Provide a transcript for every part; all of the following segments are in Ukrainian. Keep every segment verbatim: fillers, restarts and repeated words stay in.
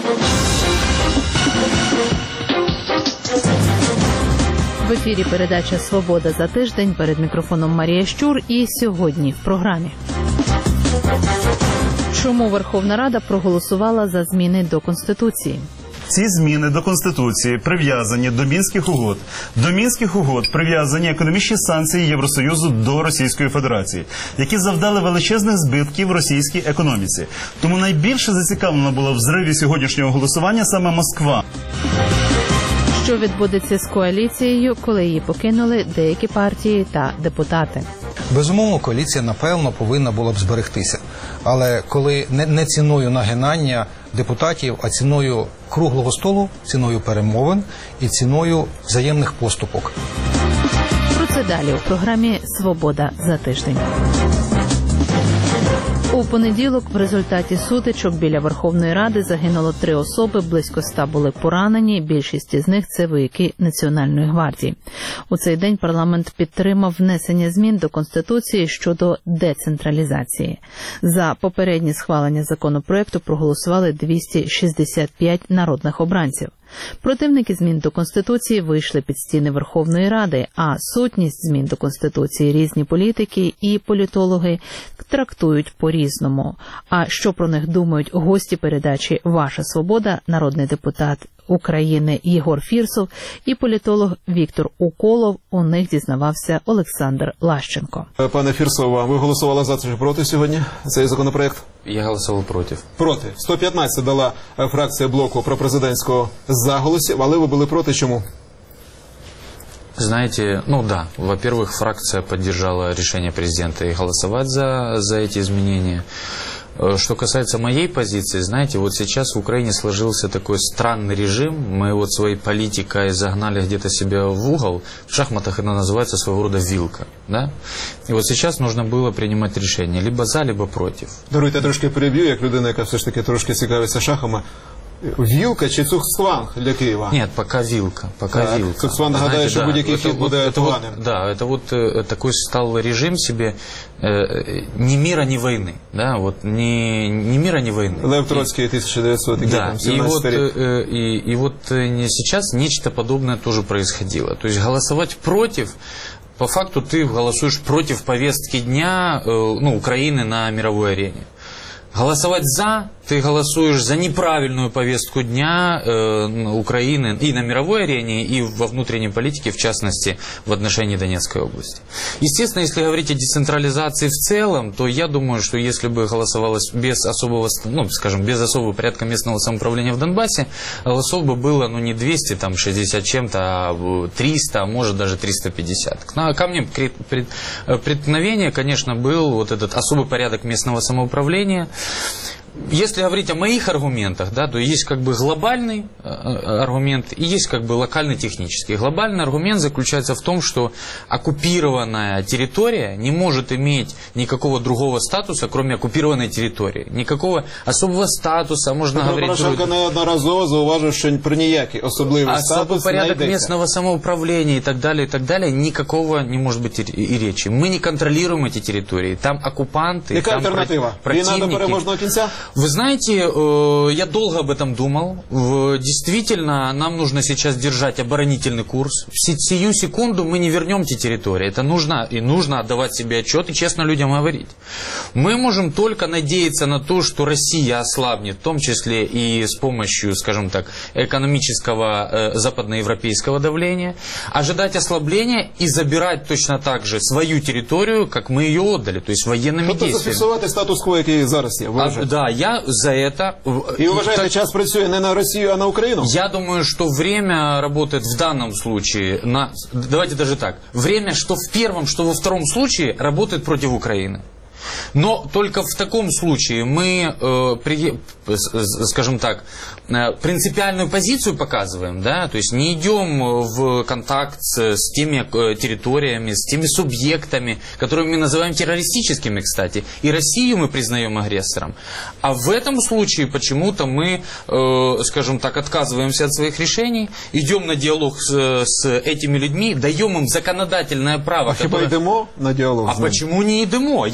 В ефірі передача «Свобода за тиждень». Перед мікрофоном Марія Щур. І сьогодні в програмі. Чому Верховна Рада проголосувала за зміни до Конституції? Ці зміни до Конституції прив'язані до Мінських угод. До Мінських угод прив'язані економічні санкції Євросоюзу до Російської Федерації, які завдали величезних збитків російській економіці. Тому найбільше зацікавлена була в зриві сьогоднішнього голосування саме Москва. Що відбудеться з коаліцією, коли її покинули деякі партії та депутати? Безумовно, коаліція, напевно, повинна була б зберегтися. Але коли не, не ціною нагинання депутатів, а ціною круглого столу, ціною перемовин і ціною взаємних поступок. Про це далі у програмі «Свобода за тиждень». У понеділок в результаті сутичок біля Верховної Ради загинуло три особи, близько ста були поранені, більшість із них – це вояки Національної гвардії. У цей день парламент підтримав внесення змін до Конституції щодо децентралізації. За попереднє схвалення законопроекту проголосували двісті шістдесят п'ять народних обранців. Противники змін до Конституції вийшли під стіни Верховної Ради, а сутність змін до Конституції різні політики і політологи трактують по-різному. А що про них думають гості передачі «Ваша свобода», народний депутат України Єгор Фірсов і політолог Віктор Уколов, у них дізнавався Олександр Лащенко. Пане Фірсова, ви голосували за чи проти сьогодні цей законопроект? Я голосував проти. Проти. сто п'ятнадцять дала фракція блоку пропрезидентського за голосів, але ви були проти. Чому? Знаете, ну да, во-первых, фракция поддержала решение президента и голосовать за, за эти изменения. Что касается моей позиции, знаете, вот сейчас в Украине сложился такой странный режим. Мы вот своей политикой загнали где-то себя в угол. В шахматах это называется своего рода вилка. Да? И вот сейчас нужно было принимать решение либо за, либо против. Даруйте, я трошки переб'ю, як людина, яка все ж таки трошки цікавиться шахами. Вілка чи цуксванг для Києва? Нет, пока вилка. Пока так, вилка. Цуксванг нагадає, що будь-який хід буде поганим. Вот, да, это вот э, такой стал режим себе э, ни мира, ни войны. Да, вот ни, ни мира, ни войны. Лев Троцкий, тысяча девятьсот семнадцатый да, и вот, э, и, и вот э, сейчас нечто подобное тоже происходило. То есть голосовать против, по факту ты голосуешь против повестки дня э, ну, Украины на мировой арене. Голосовать за, ты голосуешь за неправильную повестку дня э, Украины и на мировой арене, и во внутренней политике, в частности, в отношении Донецкой области. Естественно, если говорить о децентрализации в целом, то я думаю, что если бы голосовалось без особого, ну, скажем, без особого порядка местного самоуправления в Донбассе, голосов бы было, ну, не двести, там, шестьдесят чем-то, а триста, а может даже триста пятьдесят. Камнем преткновения, конечно, был вот этот особый порядок местного самоуправления. Если говорить о моих аргументах, да, то есть как бы глобальный э, аргумент и есть как бы локальный технический. Глобальный аргумент заключается в том, что оккупированная территория не может иметь никакого другого статуса, кроме оккупированной территории. Никакого особого статуса, можно Петро говорить... Порошенко неодноразово зауважив, що про ніякий особливий особый статус порядок не местного самоуправления и так далее, и так далее, никакого не может быть и, и речи. Мы не контролируем эти территории. Там оккупанты, Яка там альтернатива? противники. Війна до переможного кінця? Вы знаете, я долго об этом думал. Действительно, нам нужно сейчас держать оборонительный курс. В сию секунду мы не вернем те территории. Это нужно, и нужно отдавать себе отчет и честно людям говорить. Мы можем только надеяться на то, что Россия ослабнет, в том числе и с помощью, скажем так, экономического э, западноевропейского давления, ожидать ослабления и забирать точно так же свою территорию, как мы ее отдали, то есть военными Тобто действиями. зафіксувати статус-кво, який зараз є. А, да, я за это... И уважаете, так, час працює не на Россию, а на Украину? Я думаю, что время работает в данном случае на... Давайте даже так. Время, что в первом, что во втором случае, работает против Украины. Но только в таком случае мы, э, при, скажем так, э, принципиальную позицию показываем, да, то есть не идем в контакт с, с теми э, территориями, с теми субъектами, которые мы называем террористическими, кстати, и Россию мы признаем агрессором. А в этом случае почему-то мы, э, скажем так, отказываемся от своих решений, идем на диалог с, с этими людьми, даем им законодательное право. А которое... хіба йдемо на диалог? А почему не идемо? Если мы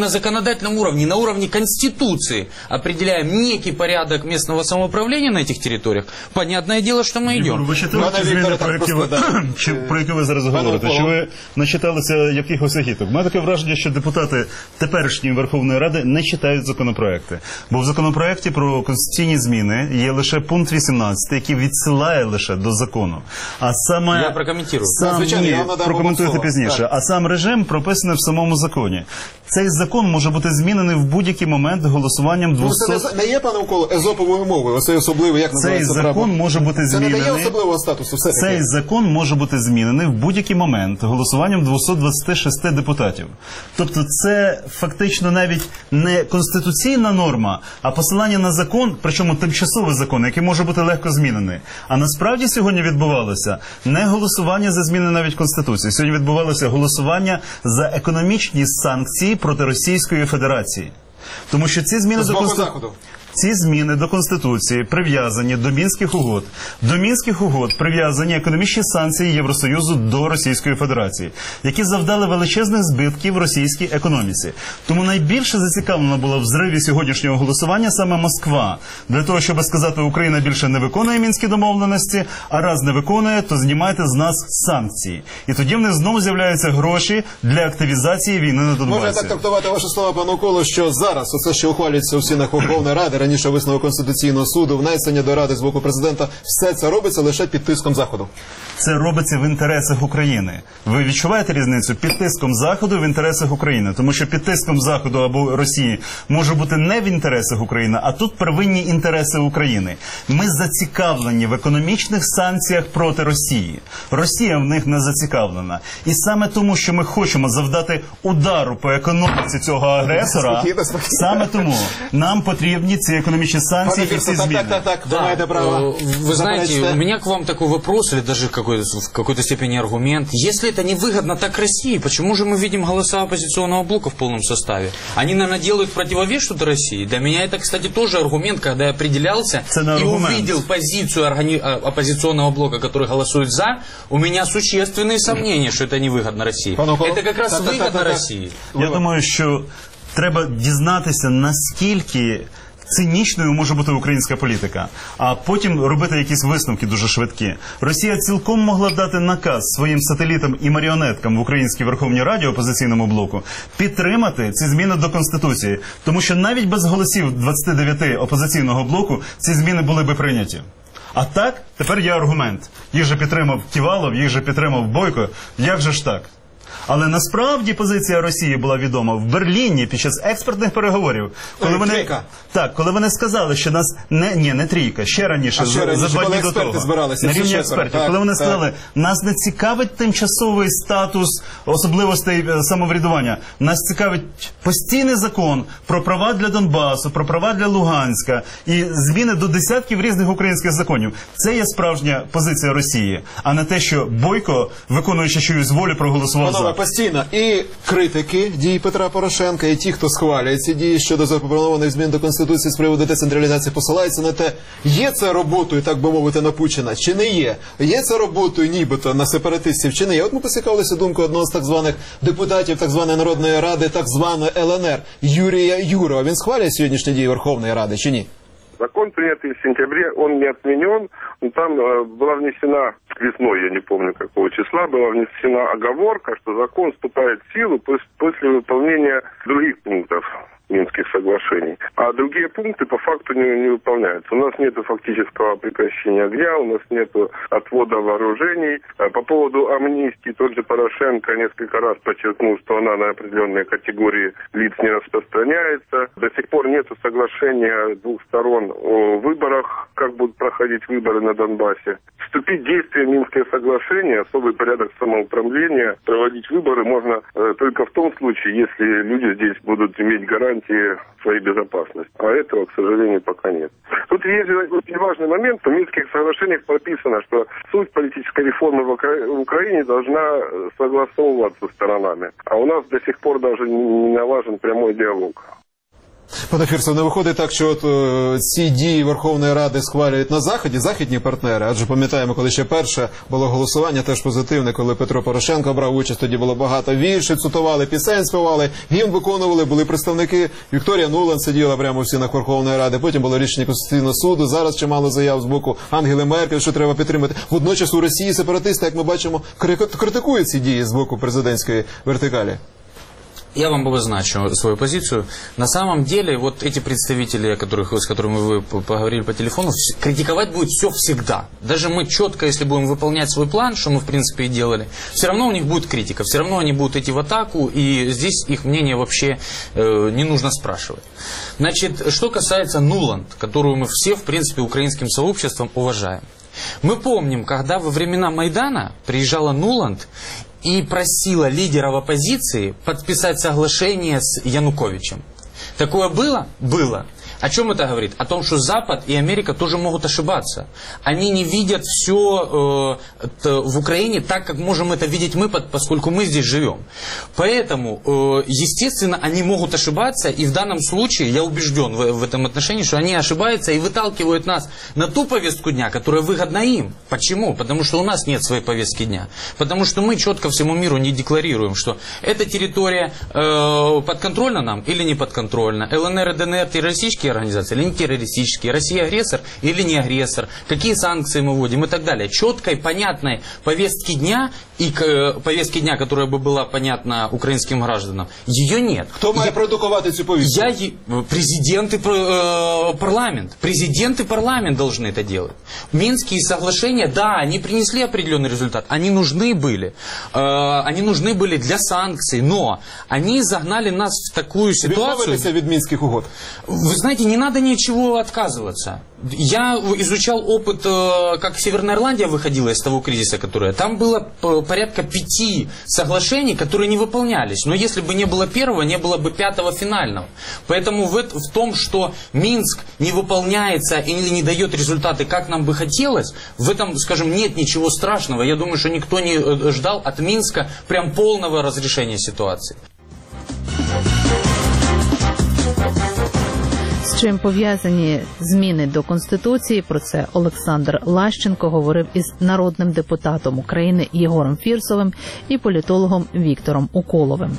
на законодательном уровне, на уровне Конституции определяем некий порядок местного самоуправления на этих территориях, понятное дело, что мы Ігор, идем. ви читали Пане ці зміни, Вікторе, про так які ви, просто, да. чи, про які ви зараз говорите? Чи ви начиталися якихось агіток? У мене таке враження, що депутати теперішньої Верховної Ради не читають законопроекти. Бо в законопроекті про конституційні зміни є лише пункт вісімнадцятий, який відсилає лише до закону. А саме... Я прокоментую. Сам, Звичайно, ні, я вам надам прокоментуйте слово. пізніше. Так. А сам режим прописаний в самому законі. Цей закон може бути змінений в будь-який момент голосуванням Ну, двохсот... це не, не є, пане Миколо, езоповою мовою, оце особливо, як Цей називається закон право? може бути Це не дає змінений. особливого статусу, все Цей закон може бути змінений в будь-який момент голосуванням двохсот двадцяти шести депутатів. Тобто це фактично навіть не конституційна норма, а посилання на закон, причому тимчасовий закон, який може бути легко змінений. А насправді сьогодні відбувалося не голосування за зміни навіть Конституції. Сьогодні відбувалося голосування за економічні санкції проти Російської Федерації. Тому що ці зміни З до боку Конституції... Заходу. Ці зміни до Конституції прив'язані до Мінських угод. До Мінських угод прив'язані економічні санкції Євросоюзу до Російської Федерації, які завдали величезних збитків російській економіці. Тому найбільше зацікавлена була в зриві сьогоднішнього голосування саме Москва. Для того, щоб сказати, Україна більше не виконує Мінські домовленості, а раз не виконує, то знімайте з нас санкції. І тоді в них знову з'являються гроші для активізації війни на Донбасі. Можна так трактувати ваші слова, пане Миколо, що зараз оце, що ухвалюється у стінах Верховної Ради, раніше висновок Конституційного суду, внесення до Ради з боку президента, все це робиться лише під тиском Заходу. Це робиться в інтересах України. Ви відчуваєте різницю? Під тиском Заходу в інтересах України. Тому що під тиском Заходу або Росії може бути не в інтересах України, а тут первинні інтереси України. Ми зацікавлені в економічних санкціях проти Росії. Росія в них не зацікавлена. І саме тому, що ми хочемо завдати удару по економіці цього агресора, Спокійно, спокійно. саме тому нам потрібні ці економічні санкції і ці так, зміни. так, так, так, ви маєте право. э, вы знаете, Заперечте. у меня к вам такой вопрос, или даже какой-то, в какой-то степени аргумент. Если это невыгодно так России, почему же мы видим голоса оппозиционного блока в полном составе? Они, наверное, делают противовес что-то России. Для меня это, кстати, тоже аргумент, когда я определялся Это не и аргумент. увидел позицию органи- а, оппозиционного блока, который голосует за, у меня существенные сомнения, что это невыгодно России. Пане Миколо, Это как раз так, так, выгодно так, так. России. Я думаю, що треба дізнатися, наскільки цинічною може бути українська політика, а потім робити якісь висновки дуже швидкі. Росія цілком могла дати наказ своїм сателітам і маріонеткам в Українській Верховній Раді, опозиційному блоку, підтримати ці зміни до Конституції. Тому що навіть без голосів двадцяти дев'яти опозиційного блоку ці зміни були би прийняті. А так, тепер є аргумент. Їх же підтримав Ківалов, їх же підтримав Бойко. Як же ж так? Але насправді позиція Росії була відома в Берліні під час експертних переговорів, коли Ой, вони трійка. так, коли вони сказали, що нас не ні, не трійка, ще раніше, А ще за, раніше, за два коли дні до експерти того, збиралися, на всі рівні четверо, експертів, так, коли вони так. сказали, нас не цікавить тимчасовий статус особливостей е, самоврядування, нас цікавить постійний закон про права для Донбасу, про права для Луганська і зміни до десятків різних українських законів. Це є справжня позиція Росії, а не те, що Бойко, виконуючи чиюсь волю, проголосував Панове, за. постійно і критики дій Петра Порошенка, і ті, хто схвалює ці дії щодо запропонованих змін до Конституції з приводу децентралізації, посилаються на те, є це роботою, так би мовити, на Путіна, чи не є. Є це роботою нібито на сепаратистів, чи не є. От ми поцікавилися думкою одного з так званих депутатів так званої Народної Ради, так званої Л Н Р, Юрія Юрова. Він схвалює сьогоднішні дії Верховної Ради, чи ні? Закон, принятый в сентябре, он не отменен. Но там э, была внесена весной, я не помню какого числа, была внесена оговорка, что закон вступает в силу пос- после выполнения других пунктов Минских соглашений. А другие пункты по факту не, не выполняются. У нас нет фактического прекращения огня, у нас нет отвода вооружений. По поводу амнистии тот же Порошенко несколько раз подчеркнул, что она на определенные категории лиц не распространяется. До сих пор нет соглашения двух сторон о выборах, как будут проходить выборы на Донбассе. Вступить в действие Минское соглашение, особый порядок самоуправления, проводить выборы можно э, только в том случае, если люди здесь будут иметь гарантии своей безопасности. А этого, к сожалению, пока нет. Тут есть очень важный момент, что в Минских соглашениях прописано, что суть политической реформы в Укра- в Украине должна согласовываться сторонами. А у нас до сих пор даже не налажен прямой диалог. Пане Фірсов, не виходить так, що от, о, ці дії Верховної Ради схвалюють на Заході, західні партнери, адже пам'ятаємо, коли ще перше було голосування, теж позитивне, коли Петро Порошенко брав участь, тоді було багато віршів, цитували, пісень співали, гімн виконували, були представники, Вікторія Нуланд сиділа прямо в стінах Верховної Ради, потім було рішення Конституційного суду, зараз чимало заяв з боку Ангели Меркель, що треба підтримати. Водночас у Росії сепаратисти, як ми бачимо, критикують ці дії з боку президентської вертикалі. Я вам обозначу свою позицию. На самом деле, вот эти представители, о которых, с которыми вы поговорили по телефону, критиковать будет все всегда. Даже мы четко, если будем выполнять свой план, что мы, в принципе, и делали, все равно у них будет критика, все равно они будут идти в атаку, и здесь их мнение вообще э, не нужно спрашивать. Значит, что касается Нуланд, которую мы все, в принципе, украинским сообществом уважаем. Мы помним, когда во времена Майдана приезжала Нуланд и просила лидеров оппозиции подписать соглашение с Януковичем. Такое было? Было. О чем это говорит? О том, что Запад и Америка тоже могут ошибаться. Они не видят все э, в Украине так, как можем это видеть мы, поскольку мы здесь живем. Поэтому, э, естественно, они могут ошибаться, и в данном случае я убежден в, в этом отношении, что они ошибаются и выталкивают нас на ту повестку дня, которая выгодна им. Почему? Потому что у нас нет своей повестки дня. Потому что мы четко всему миру не декларируем, что эта территория э, подконтрольна нам или не подконтрольна. ЛНР и ДНР террористические организации или не террористические, Россия агрессор или не агрессор, какие санкции мы вводим и так далее. Четкой, понятной повестки дня и к, повестки дня, которая бы была понятна украинским гражданам, ее нет. Кто має продукувати цю повестку? Я, президент и э, парламент. Президент и парламент должны это делать. Минские соглашения, да, они принесли определенный результат. Они нужны были. Э, они нужны были для санкций, но они загнали нас в такую ситуацию... Відмовилися від Мінських угод? Вы знаете, не надо ничего отказываться. Я изучал опыт, как Северная Ирландия выходила из того кризиса, которое... Там было порядка пяти соглашений, которые не выполнялись. Но если бы не было первого, не было бы пятого финального. Поэтому в, в том, что Минск не выполняется или не дает результаты, как нам бы хотелось, в этом, скажем, нет ничего страшного. Я думаю, что никто не ждал от Минска прям полного разрешения ситуации. З чим пов'язані зміни до Конституції, про це Олександр Лащенко говорив із народним депутатом України Єгором Фірсовим і політологом Віктором Уколовим.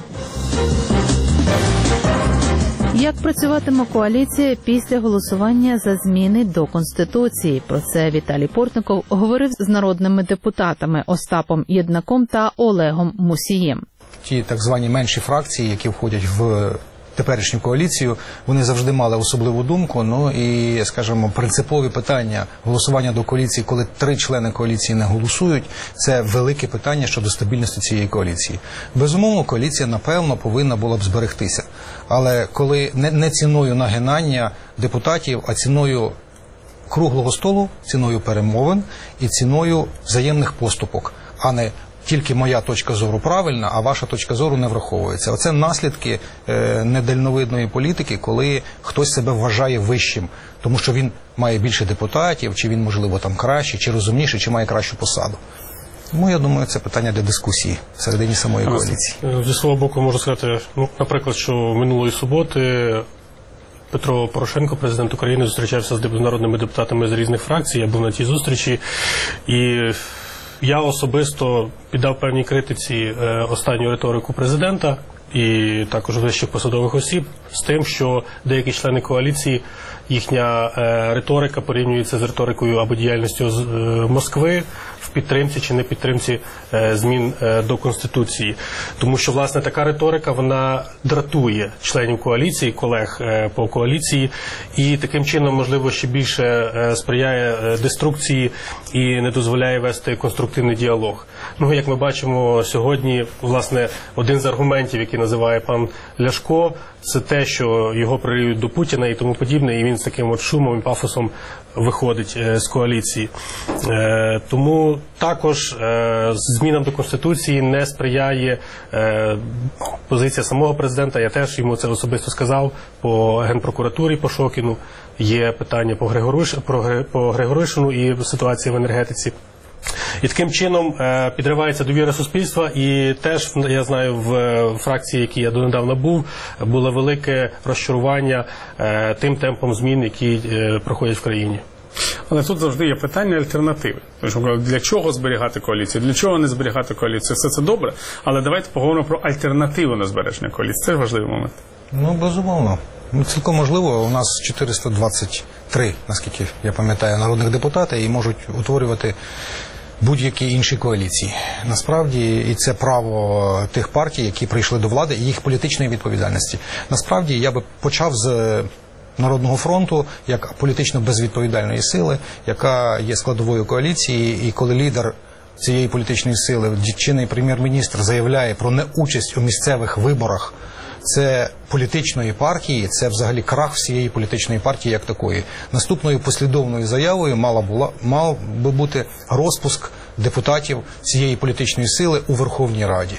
Як працюватиме коаліція після голосування за зміни до Конституції? Про це Віталій Портников говорив з народними депутатами Остапом Єднаком та Олегом Мусієм. Ті так звані менші фракції, які входять в теперішню коаліцію, вони завжди мали особливу думку, ну і, скажімо, принципові питання голосування до коаліції, коли три члени коаліції не голосують, це велике питання щодо стабільності цієї коаліції. Безумовно, коаліція, напевно, повинна була б зберегтися. Але коли не, не ціною нагинання депутатів, а ціною круглого столу, ціною перемовин і ціною взаємних поступок, а не тільки моя точка зору правильна, а ваша точка зору не враховується. Оце наслідки е, недальновидної політики, коли хтось себе вважає вищим, тому що він має більше депутатів, чи він, можливо, там кращий, чи розумніший, чи має кращу посаду. Тому, я думаю, це питання для дискусії всередині самої коаліції. Зі свого боку можу сказати, ну, наприклад, що минулої суботи Петро Порошенко, президент України, зустрічався з народними депутатами з різних фракцій, я був на тій зустрічі, і я особисто піддав певній критиці е, останню риторику президента і також вищих посадових осіб з тим, що деякі члени коаліції, їхня е, риторика порівнюється з риторикою або діяльністю з, е, Москви в підтримці чи не підтримці е, змін е, до Конституції. Тому що, власне, така риторика, вона дратує членів коаліції, колег е, по коаліції, і таким чином, можливо, ще більше е, сприяє е, деструкції і не дозволяє вести конструктивний діалог. Ну, як ми бачимо сьогодні, власне, один з аргументів, який називає пан Ляшко, це те, що його прирівнюють до Путіна і тому подібне, і він з таким от шумом і пафосом виходить е, з коаліції. Е, тому також е, змінам до Конституції не сприяє е, позиція самого президента. Я теж йому це особисто сказав по Генпрокуратурі, по Шокіну. Є питання по Григориш, по Григоришину і ситуації в енергетиці. І таким чином е, підривається довіра суспільства, і теж, я знаю, в е, фракції, які я донедавна був, було велике розчарування е, тим темпом змін, які е, проходять в країні. Але тут завжди є питання альтернативи. Тобто, для чого зберігати коаліцію, для чого не зберігати коаліцію. Все це добре, але давайте поговоримо про альтернативу на збереження коаліції. Це ж важливий момент. Ну, безумовно. Ну, цілком можливо, у нас чотириста двадцять три, наскільки я пам'ятаю, народних депутатів і можуть утворювати будь-які інші коаліції. Насправді, і це право тих партій, які прийшли до влади, і їх політичної відповідальності. Насправді, я би почав з Народного фронту, як політично безвідповідальної сили, яка є складовою коаліції, і коли лідер цієї політичної сили, чинний прем'єр-міністр, заявляє про неучасть у місцевих виборах, це політичної партії, це взагалі крах всієї політичної партії як такої. Наступною послідовною заявою мала була, мав би бути розпуск депутатів цієї політичної сили у Верховній Раді.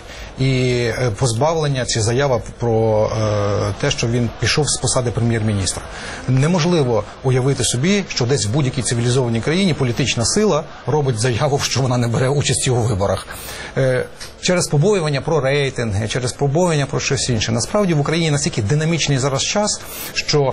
І позбавлення, ця заява про е, те, що він пішов з посади прем'єр-міністра. Неможливо уявити собі, що десь в будь-якій цивілізованій країні політична сила робить заяву, що вона не бере участі у виборах. Е, через побоювання про рейтинги, через побоювання про щось інше. Насправді в Україні настільки динамічний зараз час, що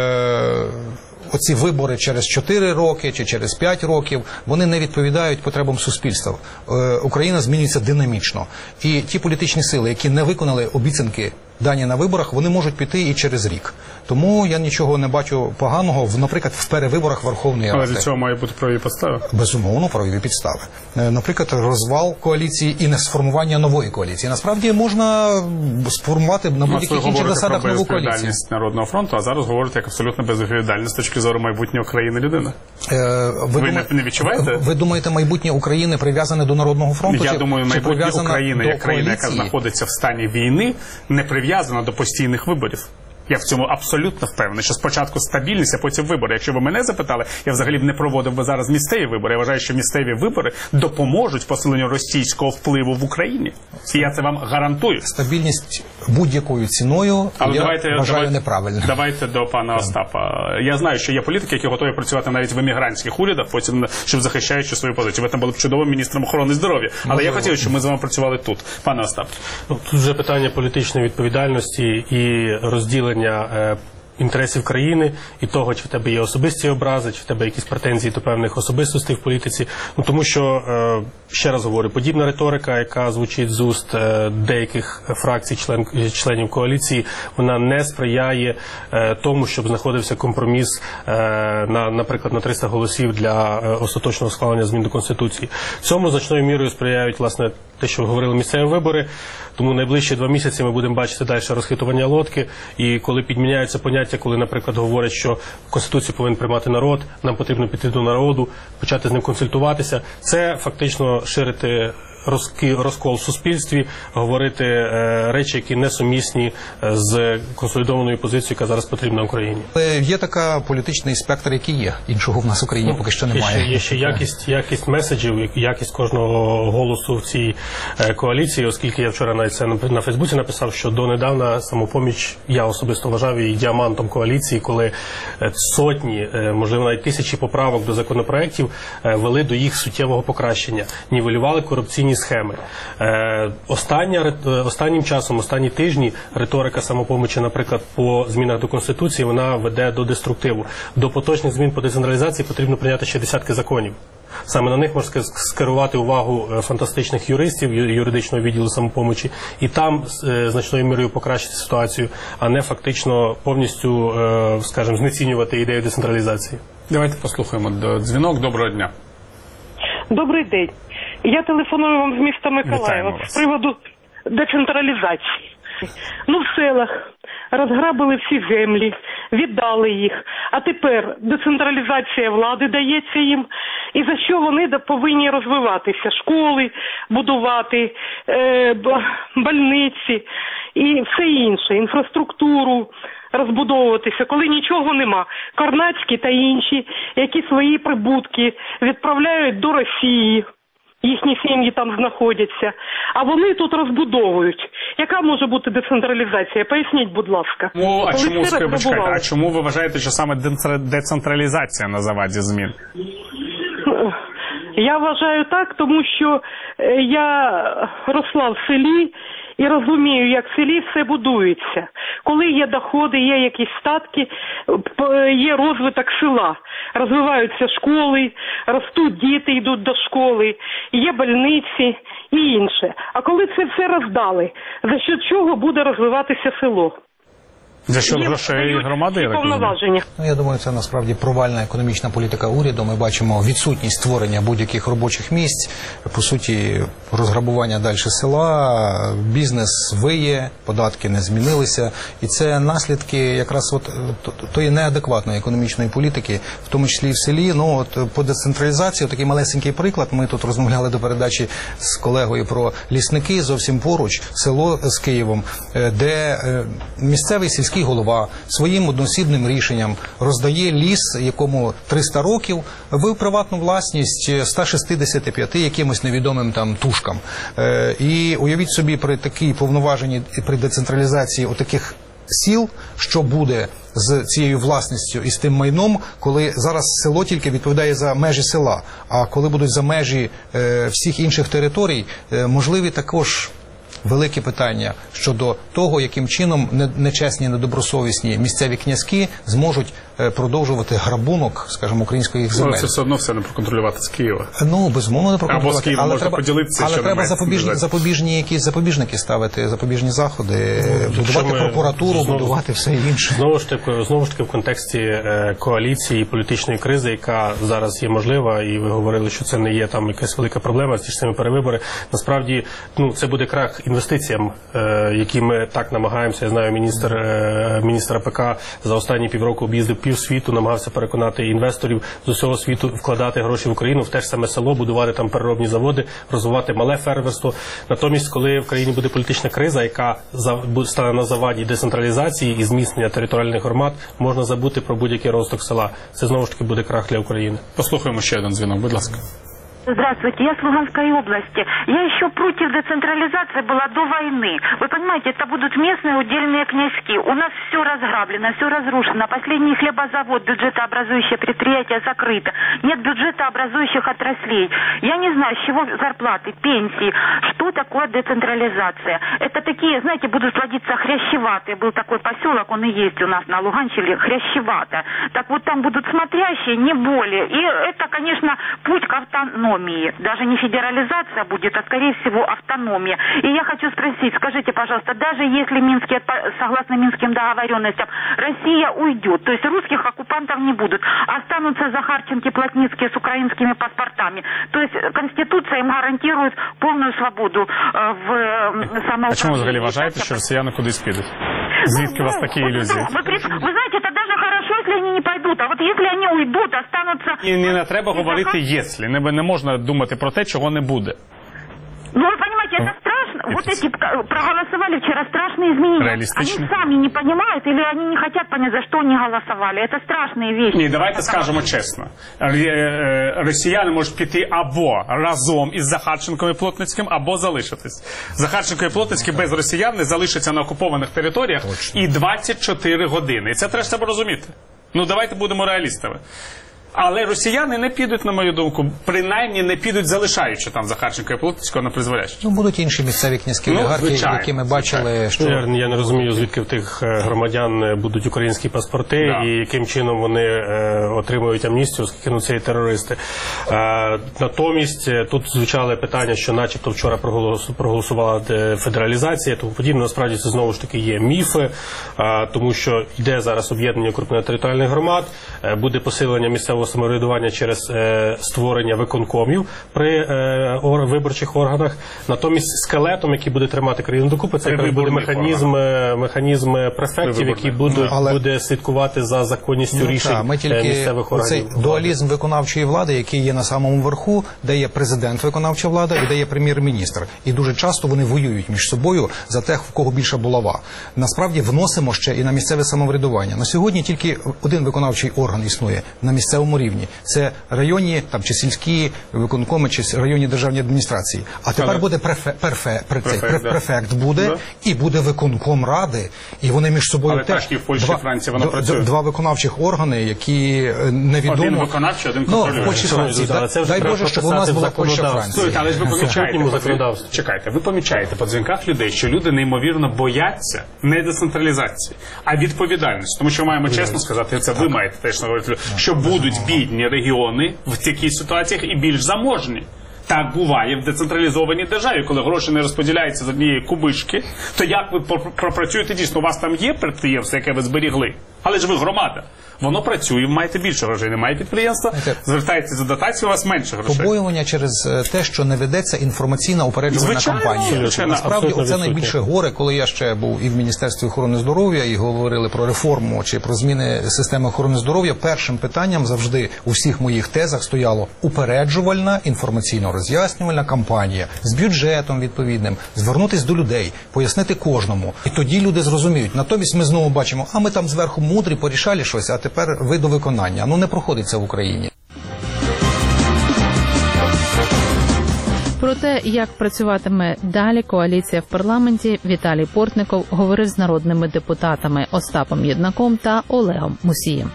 е, оці вибори через чотири роки чи через п'ять років, вони не відповідають потребам суспільства. Е, Україна змінюється динамічно. І ті політичні сили, які не виконали обіцянки дані на виборах, вони можуть піти і через рік. Тому я нічого не бачу поганого, в, наприклад, в перевиборах Верховної Ради. Але для цього має бути правові підстави? Безумовно, правові підстави. Наприклад, розвал коаліції і не сформування нової коаліції. Насправді можна сформувати на будь-яких інших засадах нову коаліцію. Безвідповідальність Народного фронту, а зараз говорите як абсолютно безвідповідальність з точки зору майбутнього країни людини. Е, ви ви дума... не, не відчуваєте? Ви думаєте, майбутнє України прив'язане до Народного фронту? Я чи, думаю, чи майбутнє України, як країна, яка коаліції? знаходиться в стані війни, не прив'язана до постійних виборів. Я в цьому абсолютно впевнений, що спочатку стабільність, а потім вибори. Якщо ви мене запитали, я взагалі б не проводив би зараз місцеві вибори. Я вважаю, що місцеві вибори допоможуть посиленню російського впливу в Україні. І я це вам гарантую. Стабільність будь-якою ціною, але я давайте, вважаю давайте, неправильно. Давайте до пана Остапа. Я знаю, що є політики, які готові працювати навіть в емігрантських урядах, потім, щоб захищаючи свою позицію. Ви там були б чудовим міністром охорони здоров'я. Але Можливо. Я хотів, щоб ми з вами працювали тут. Пане Остап. Тут вже питання політичної відповідальності і розділення е, інтересів країни і того, чи в тебе є особисті образи, чи в тебе якісь претензії до певних особистостей в політиці. Ну, тому що, е, ще раз говорю, подібна риторика, яка звучить з уст е, деяких фракцій, член, членів коаліції, вона не сприяє е, тому, щоб знаходився компроміс, е, на, наприклад, на триста голосів для е, остаточного схвалення змін до Конституції. Цьому значною мірою сприяють, власне, те, що ви говорили, місцеві вибори. Тому найближчі два місяці ми будемо бачити далі розхитування лодки. І коли підміняються поняття, коли, наприклад, говорять, що Конституцію повинен приймати народ, нам потрібно піти до народу, почати з ним консультуватися, це фактично ширити розкол в суспільстві, говорити е, речі, які несумісні з консолідованою позицією, яка зараз потрібна Україні. Але є така політичний спектр, який є. Іншого в нас в Україні ну, поки що немає. Є ще, є ще якість, якість меседжів, якість кожного голосу в цій е, коаліції, оскільки я вчора навіть це на, на Фейсбуці написав, що донедавна «Самопоміч» я особисто вважав її діамантом коаліції, коли е, сотні, е, можливо навіть тисячі поправок до законопроєктів е, вели до їх суттєвого покращення, нівелювали корупційні схеми. Е, остання, останнім часом, останні тижні риторика «Самопомочі», наприклад, по змінах до Конституції, вона веде до деструктиву. До поточних змін по децентралізації потрібно прийняти ще десятки законів. Саме на них можна скерувати увагу фантастичних юристів юридичного відділу «Самопомочі» і там е, значною мірою покращити ситуацію, а не фактично повністю, е, скажімо, знецінювати ідею децентралізації. Давайте послухаємо дзвінок. Доброго дня. Добрий день. Я телефоную вам з міста Миколаєва з приводу децентралізації. Ну, в селах розграбили всі землі, віддали їх, а тепер децентралізація влади дається їм, і за що вони повинні розвиватися? Школи будувати, е, больниці і все інше, інфраструктуру розбудовуватися, коли нічого нема. Корнацькі та інші, які свої прибутки відправляють до Росії, їхні сім'ї там знаходяться, а вони тут розбудовують. Яка може бути децентралізація? Поясніть, будь ласка. Ну, а чому, почекайте, а чому ви вважаєте, що саме децентралізація на заваді змін? Я вважаю так, тому що е, я росла в селі і розумію, як в селі все будується. Коли є доходи, є якісь статки, п- є розвиток села. Розвиваються школи, ростуть діти, йдуть до школи, є больниці і інше. А коли це все роздали, за що чого буде розвиватися село? За що Є грошей громади? я так розумію? повноваження. Ну, я думаю, це насправді провальна економічна політика уряду. Ми бачимо відсутність створення будь-яких робочих місць, по суті, розграбування далі села, бізнес виє, податки не змінилися. І це наслідки якраз от тої неадекватної економічної політики, в тому числі і в селі. Ну, от по децентралізації, такий малесенький приклад. Ми тут розмовляли до передачі з колегою про лісники, зовсім поруч, село з Києвом, де місцевий сільський голова своїм одноосібним рішенням роздає ліс, якому триста років, в приватну власність ста шістдесяти п'яти якимось невідомим там тушкам. Е, і уявіть собі, при такій повноваженні, при децентралізації отаких сіл, що буде з цією власністю і з тим майном, коли зараз село тільки відповідає за межі села, а коли будуть за межі е, всіх інших територій, е, можливі також велике питання щодо того, яким чином нечесні, недобросовісні місцеві князьки зможуть продовжувати грабунок, скажімо, українських земель. Ну, це все одно все не проконтролювати з Києва. Ну, безумовно, не проконтролювати. Або з Києва але можна треба, поділитися, але що треба немає. запобіжні, запобіжні якісь запобіжники ставити, запобіжні заходи, ну, будувати ми, прокуратуру, знову, будувати все інше. Знову ж таки, знову ж таки в контексті е, коаліції, політичної кризи, яка зараз є можлива, і ви говорили, що це не є там якась велика проблема, ці ж самі перевибори. Насправді, ну, це буде крах інвестиціям, е, які ми так намагаємося. Я знаю, міністр, е, міністр АПК за останні півроку об'їздив півсвіту, намагався переконати інвесторів з усього світу вкладати гроші в Україну, в те ж саме село, будувати там переробні заводи, розвивати мале фермерство. Натомість, коли в країні буде політична криза, яка стане на заваді децентралізації і зміцнення територіальних громад, можна забути про будь-який розвиток села. Це знову ж таки буде крах для України. Послухаємо ще один дзвінок, будь ласка. Здравствуйте, я с Луганской области. Я еще против децентрализации была до войны. Вы понимаете, это будут местные удельные князьки. У нас все разграблено, все разрушено. Последний хлебозавод, бюджетообразующее предприятие закрыто. Нет бюджетообразующих отраслей. Я не знаю, с чего зарплаты, пенсии. Что такое децентрализация? Это такие, знаете, будут плодиться хрящеватые. Был такой поселок, он и есть у нас на Луганщине, хрящевато. Так вот там будут смотрящие, не более. И это, конечно, путь к автономии. Даже не федерализация будет, а, скорее всего, автономия. И я хочу спросить, скажите, пожалуйста, даже если Минские, согласно Минским договоренностям, Россия уйдет, то есть русских оккупантов не будут, останутся Захарченки, Плотницкие с украинскими паспортами. То есть Конституция им гарантирует полную свободу в самоуправлении. А чому взагалі вважаєте, що росіяни кудись підуть? Звідки у вас такі ілюзії? Вы, вы знаете, это даже хорошо, если они не пойдут, а вот если они уйдут, останутся... І не треба говорити «єслі», не, не можна думати про те, чого не буде. Ну, вы понимаете, это страшно. Вот эти проголосовали вчера страшные изменения. Они сами не понимают или они не хотят понять, за что они голосовали. Это страшные вещи. Ні, давайте скажемо чесно. Росіяни можуть піти або разом із Захарченком і Плотницьким, або залишитись. Захарченко і Плотницький без росіян не залишаться на окупованих територіях і двадцять чотири години. І це теж треба розуміти. Ну, давайте будемо реалістами. Але росіяни не підуть, на мою думку, принаймні не підуть, залишаючи там Захарченка і Плотницького на призволяще. Ну, будуть інші місцеві князькі олігархи, ну, які ми бачили, що... Я, я не розумію, звідки в тих громадян будуть українські паспорти, да, і яким чином вони е, отримують амністію, оскільки ну, це є терористи. Е, натомість тут звучали питання, що начебто вчора проголос, проголосувала федералізація, тому подібне. Насправді це знову ж таки є міфи, е, тому що йде зараз об'єднання укрупнення територіальних громад, е, буде посилення місцевого самоврядування через е, створення виконкомів при е, ор, виборчих органах. Натомість скелетом, який буде тримати країну докупи, це якраз буде механізм, механізм префектів, який буде, Але... буде слідкувати за законністю ну, рішень та, ми тільки місцевих органів. Цей дуалізм виконавчої влади, який є на самому верху, де є президент виконавча влада і де є прем'єр-міністр. І дуже часто вони воюють між собою за те, в кого більша булава. Насправді вносимо ще і на місцеве самоврядування. На сьогодні тільки один виконавчий орган існує на місцевому місцевому рівні. Це районні там, чи сільські виконкоми, чи районні державні адміністрації. А тепер Але... буде префе, перфе, префект, префект, да. префект буде, да. і буде виконком ради, і вони між собою Але теж так і в Польщі, два, Франції воно д, працює. Два виконавчих органи, які невідомо... Один виконавчий, один контролює. Ну, в Польщі, Франції. Да, це вже дай Боже, щоб у нас була Польща, Франція. Але ж ви помічаєте, по законодавстві. Чекайте, ви помічаєте по дзвінках людей, що люди неймовірно бояться не децентралізації, а відповідальності. Тому що маємо чесно сказати, це ви маєте теж говорити, що будуть бідні регіони в таких ситуаціях і більш заможні. Так буває в децентралізованій державі, коли гроші не розподіляються з однієї кубишки, то як ви пропрацюєте дійсно? У вас там є підприємство, яке ви зберігли, але ж ви громада. Воно працює, ви маєте більше грошей, немає підприємства, звертається за дотацію, у вас менше грошей. Побоювання через те, що не ведеться інформаційна упереджувальна Звичайно, кампанія. звичайно. Насправді, Абсолютно це відсутнє. найбільше горе, коли я ще був і в Міністерстві охорони здоров'я, і говорили про реформу чи про зміни системи охорони здоров'я. Першим питанням завжди у всіх моїх тезах стояло упереджувальна інформаційно-роз'яснювальна кампанія з бюджетом відповідним, звернутися до людей, пояснити кожному. І тоді люди зрозуміють. Натомість ми знову бачимо, а ми там зверху мудрі, порішали щось, а тепер ви до виконання. Ну, не проходить це в Україні. Про те, як працюватиме далі коаліція в парламенті, Віталій Портников говорив з народними депутатами Остапом Єднаком та Олегом Мусієм.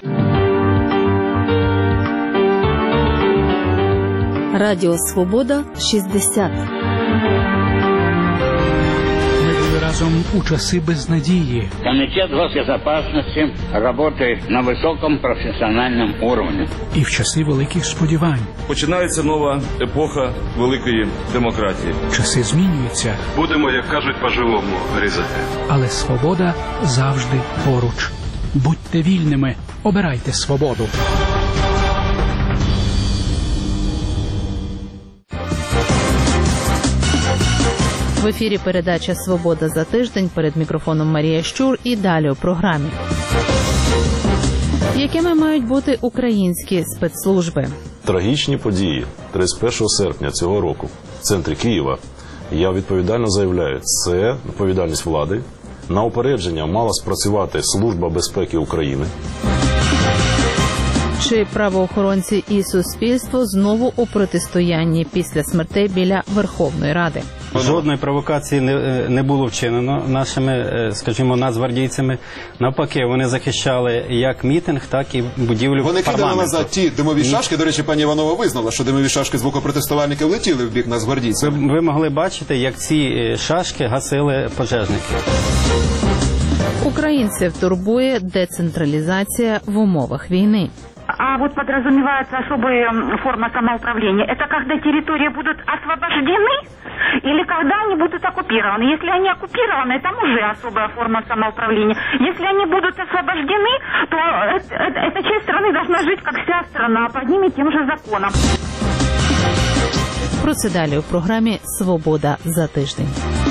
Радіо Свобода шістдесят. Разом у часи безнадії. Комитет госбезопасности работает на высоком профессиональном уровне. І в часи великих сподівань. Починається нова епоха великої демократії. Часи змінюються. Будемо, як кажуть, по-живому різати. Але свобода завжди поруч. Будьте вільними, обирайте свободу. В ефірі передача «Свобода за тиждень», перед мікрофоном Марія Щур і далі у програмі. Якими мають бути українські спецслужби? Трагічні події тридцять першого серпня цього року в центрі Києва, я відповідально заявляю, це відповідальність влади. На упередження мала спрацювати Служба безпеки України. Чи правоохоронці і суспільство знову у протистоянні після смертей біля Верховної Ради? Жодної провокації не, не було вчинено нашими, скажімо, нацгвардійцями. Навпаки, вони захищали як мітинг, так і будівлю Вони парламенту. кидали назад ті димові шашки. До речі, пані Іванова визнала, що димові шашки з боку протестувальників летіли в бік нацгвардійців. Ви, ви могли бачити, як ці шашки гасили пожежники. Українців турбує децентралізація в умовах війни. А вот подразумевается особая форма самоуправления. Это когда территории будут освобождены или когда они будут оккупированы? Если они оккупированы, там уже особая форма самоуправления. Если они будут освобождены, то эта часть страны должна жить, как вся страна, под ними тем же законом. Про це далі у програмі «Свобода за тиждень».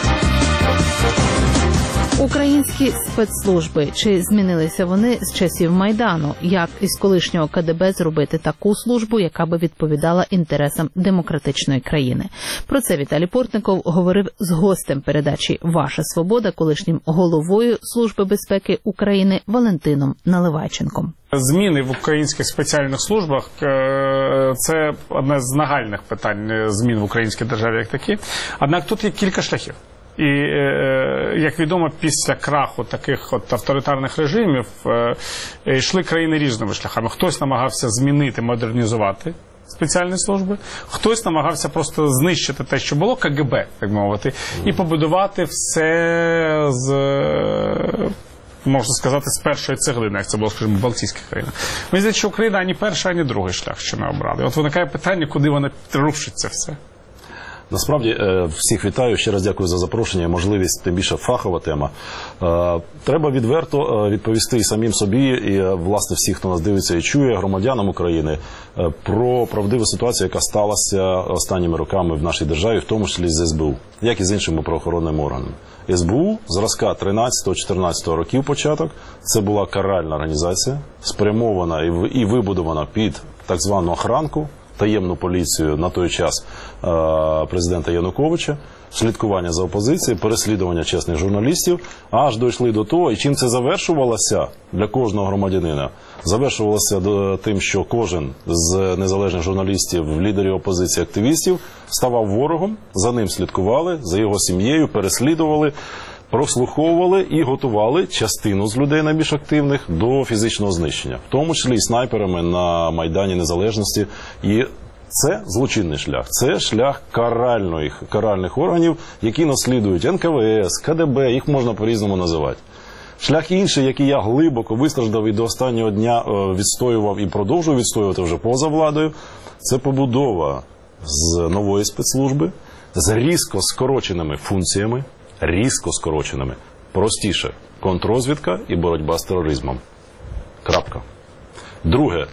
Українські спецслужби. Чи змінилися вони з часів Майдану? Як із колишнього ка де бе зробити таку службу, яка би відповідала інтересам демократичної країни? Про це Віталій Портников говорив з гостем передачі «Ваша свобода», колишнім головою Служби безпеки України Валентином Наливайченком. Зміни в українських спеціальних службах – це одне з нагальних питань змін в українській державі як такі. Однак тут є кілька шляхів. І, як відомо, після краху таких от авторитарних режимів йшли країни різними шляхами. Хтось намагався змінити, модернізувати спеціальні служби, хтось намагався просто знищити те, що було, ка ге бе, так мовити, і побудувати все з, можна сказати, з першої цеглини, як це було, скажімо, в Балтійських країнах. Мені здається, що Україна ані перший, ані другий шлях ще не обрали. От виникає питання, куди воно рушиться все. Насправді, всіх вітаю, ще раз дякую за запрошення і можливість, тим більше фахова тема. Треба відверто відповісти і самим собі, і, власне, всіх, хто нас дивиться і чує, громадянам України, про правдиву ситуацію, яка сталася останніми роками в нашій державі, в тому числі з ес бе у, як і з іншими правоохоронними органами. ес бе у зразка тринадцятого-чотирнадцятого років початок, це була каральна організація, спрямована і вибудована під так звану охранку, таємну поліцію на той час е, президента Януковича, слідкування за опозицією, переслідування чесних журналістів, аж дійшли до того, і чим це завершувалося для кожного громадянина, завершувалося до тим, що кожен з незалежних журналістів, лідерів опозиції, активістів ставав ворогом, за ним слідкували, за його сім'єю, переслідували, прослуховували і готували частину з людей найбільш активних до фізичного знищення, в тому числі і снайперами на Майдані Незалежності. І це злочинний шлях, це шлях каральних, каральних органів, які наслідують ен ка ве ес, ка де бе, їх можна по-різному називати. Шлях інший, який я глибоко вистраждав і до останнього дня відстоював і продовжую відстоювати вже поза владою, це побудова з нової спецслужби, з різко скороченими функціями, різко скороченими. Простіше – контррозвідка і боротьба з тероризмом. Крапка. Друге.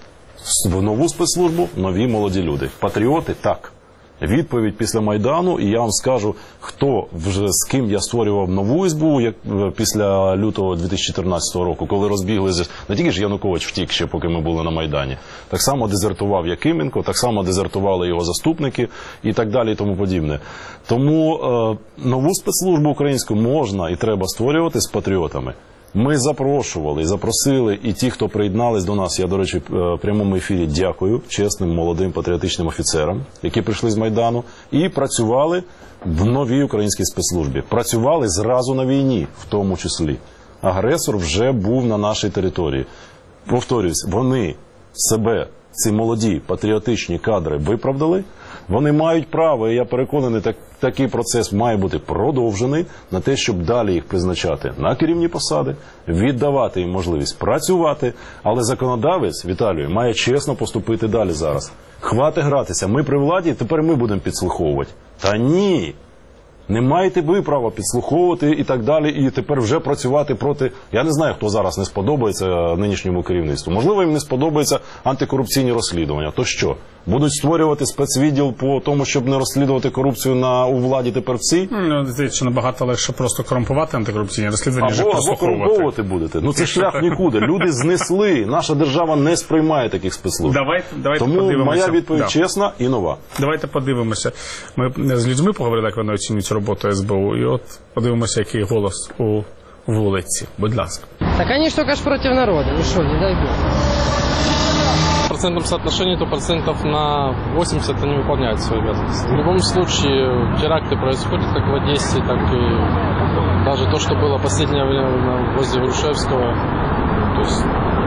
В нову спецслужбу нові молоді люди. Патріоти – так. Відповідь після Майдану, і я вам скажу, хто вже з ким я створював нову ес бе у як, після лютого дві тисячі чотирнадцятого року, коли розбіглися, не тільки ж Янукович втік ще, поки ми були на Майдані, так само дезертував Якименко, так само дезертували його заступники і так далі і тому подібне. Тому е, нову спецслужбу українську можна і треба створювати з патріотами. Ми запрошували і запросили, і ті, хто приєднались до нас, я, до речі, в прямому ефірі дякую чесним, молодим, патріотичним офіцерам, які прийшли з Майдану, і працювали в новій українській спецслужбі. Працювали зразу на війні, в тому числі. Агресор вже був на нашій території. Повторюсь, вони себе, ці молоді, патріотичні кадри виправдали. Вони мають право, і я переконаний, так, такий процес має бути продовжений на те, щоб далі їх призначати на керівні посади, віддавати їм можливість працювати, але законодавець, Віталію, має чесно поступити далі зараз. Хвати гратися, ми при владі, тепер ми будемо підслуховувати. Та ні! Не маєте ви права підслуховувати і так далі, і тепер вже працювати проти... Я не знаю, хто зараз не сподобається нинішньому керівництву. Можливо, їм не сподобаються антикорупційні розслідування. То що? Будуть створювати спецвідділ по тому, щоб не розслідувати корупцію на, у владі тепер всі? Ну, здається, набагато легше просто корумпувати антикорупційні розслідування, ніж або, або прослуховувати. корумповувати будете. Ну це шлях нікуди. Люди знесли. Наша держава не сприймає таких спецслужб. Давайте, давайте Тому подивимося. моя відповідь да. чесна і нова. Давайте подивимося. Ми з людьми поговорили, як вони оцінюють роботу ес бе у, і от подивимося, який голос у вулиці. Будь ласка. Так они ж только ж против народа. Ну что, не дай бог. В процентном соотношении то процентов на восемьдесят они выполняют свои обязанности. В любом случае, теракты происходят как в Одессе, так и даже то, что было последнее время возле Грушевского. То есть,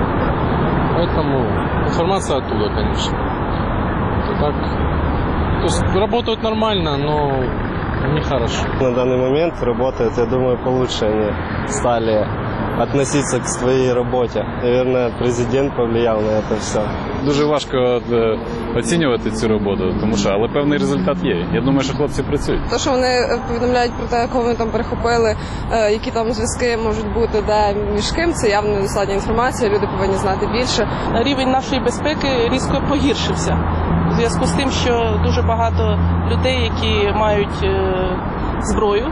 поэтому информация оттуда, конечно. Это так. То есть работают нормально, но нехорошо. На данный момент работают, я думаю, получше они стали относиться к своей работе. Наверное, президент повлиял на это все. Дуже важко оцінювати цю роботу, тому що, але певний результат є. Я думаю, що хлопці працюють. Те, що вони повідомляють про те, кого вони там перехопили, які там зв'язки можуть бути, де між ким, це явно недостатня інформація, люди повинні знати більше. Рівень нашої безпеки різко погіршився. У зв'язку з тим, що дуже багато людей, які мають зброю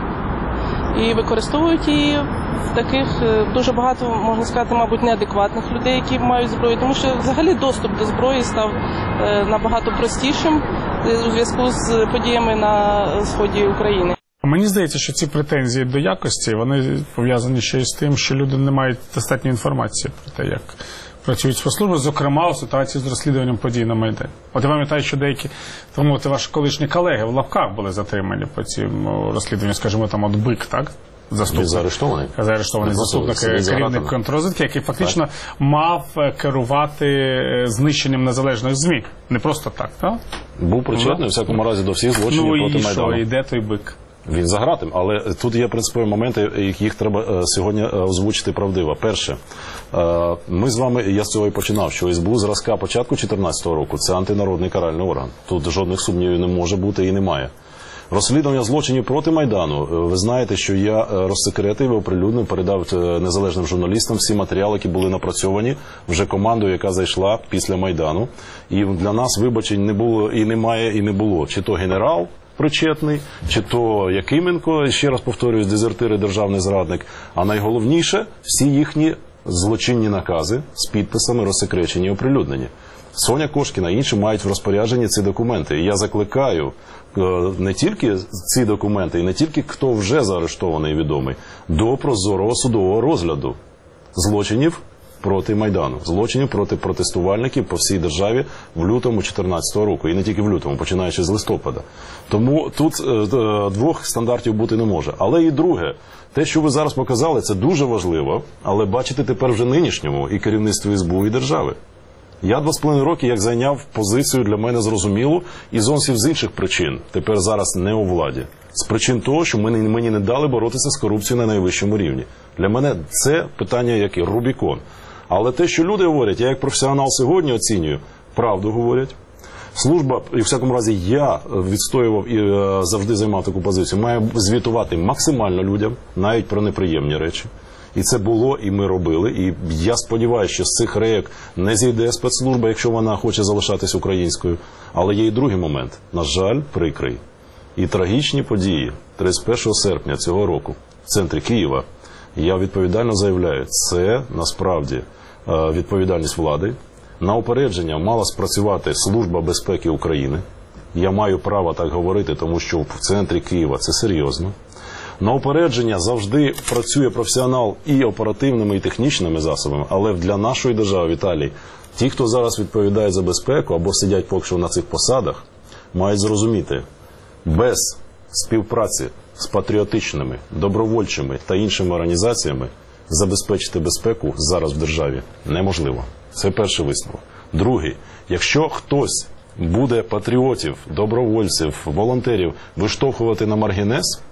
і використовують її, в таких дуже багато, можна сказати, мабуть, неадекватних людей, які мають зброю, тому що взагалі доступ до зброї став набагато простішим у зв'язку з подіями на сході України. Мені здається, що ці претензії до якості, вони пов'язані ще й з тим, що люди не мають достатньої інформації про те, як працюють спецслужби, зокрема у ситуації з розслідуванням подій на Майдані. От я пам'ятаю, що деякі, тому от ваші колишні колеги в лапках були затримані по цьому розслідуванню, скажімо, там от Бик, так? Заступник. Заарештований? Заарештований заступник, керівник контррозвідки, який фактично так. мав керувати знищенням незалежних ЗМІ. Не просто так, так? Був причетний, у всякому разі, до всіх злочинів ну, проти і Майдану. Ну і що, і де той Бик? Він за гратим, але тут є принципові моменти, їх треба сьогодні озвучити правдиво. Перше, ми з вами, я з цього і починав, що ес бе у зразка початку дві тисячі чотирнадцятого року – це антинародний каральний орган. Тут жодних сумнівів не може бути і немає. Розслідування злочинів проти Майдану. Ви знаєте, що я розсекретив і оприлюднив, передав незалежним журналістам всі матеріали, які були напрацьовані вже командою, яка зайшла після Майдану. І для нас вибачень не було і немає, і не було. Чи то генерал причетний, чи то Якименко, ще раз повторюю, дезертир і державний зрадник. А найголовніше, всі їхні злочинні накази з підписами розсекречені і оприлюднені. Соня Кошкіна і інші мають в розпорядженні ці документи. І я закликаю не тільки ці документи, і не тільки хто вже заарештований і відомий, до прозорого судового розгляду злочинів проти Майдану, злочинів проти протестувальників по всій державі в лютому дві тисячі чотирнадцятого року. І не тільки в лютому, починаючи з листопада. Тому тут е, двох стандартів бути не може. Але і друге, те, що ви зараз показали, це дуже важливо, але бачите тепер вже нинішньому і керівництву ес бе у, і держави. Я два з половиною роки як зайняв позицію для мене зрозумілу і зовсім з інших причин, тепер зараз не у владі. З причин того, що мені, мені не дали боротися з корупцією на найвищому рівні. Для мене це питання який Рубікон. Але те, що люди говорять, я як професіонал сьогодні оцінюю, правду говорять. Служба, і в всякому разі я відстоював і е, завжди займав таку позицію, має звітувати максимально людям, навіть про неприємні речі. І це було, і ми робили. І я сподіваюся, що з цих рейок не зійде спецслужба, якщо вона хоче залишатись українською. Але є і другий момент, на жаль, прикрий. І трагічні події тридцять першого серпня цього року в центрі Києва, я відповідально заявляю, це насправді відповідальність влади. На упередження мала спрацювати Служба безпеки України. Я маю право так говорити, тому що в центрі Києва це серйозно. На упередження завжди працює професіонал і оперативними, і технічними засобами, але для нашої держави, Віталій, ті, хто зараз відповідає за безпеку або сидять поки що на цих посадах, мають зрозуміти, без співпраці з патріотичними, добровольчими та іншими організаціями забезпечити безпеку зараз в державі неможливо. Це перший висновок. Другий, якщо хтось буде патріотів, добровольців, волонтерів виштовхувати на маргінез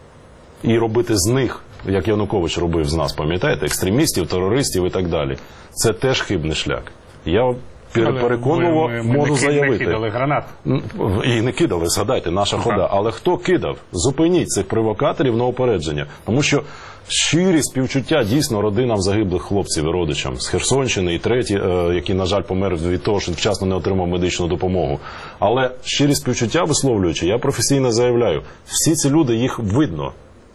і робити з них, як Янукович робив з нас, пам'ятаєте, екстремістів, терористів і так далі, це теж хибний шлях. Я переконливо ми, ми, можу ми заявити. не кидали гранат. І не кидали, згадайте, наша Ага. хода. Але хто кидав? Зупиніть цих провокаторів на упередження. Тому що щирі співчуття дійсно родинам загиблих хлопців і родичам з Херсонщини і треті, які, на жаль, помер від того, що вчасно не отримав медичну допомогу. Але щирі співчуття висловлюючи, я професійно заявляю, всі ці люди, їх видно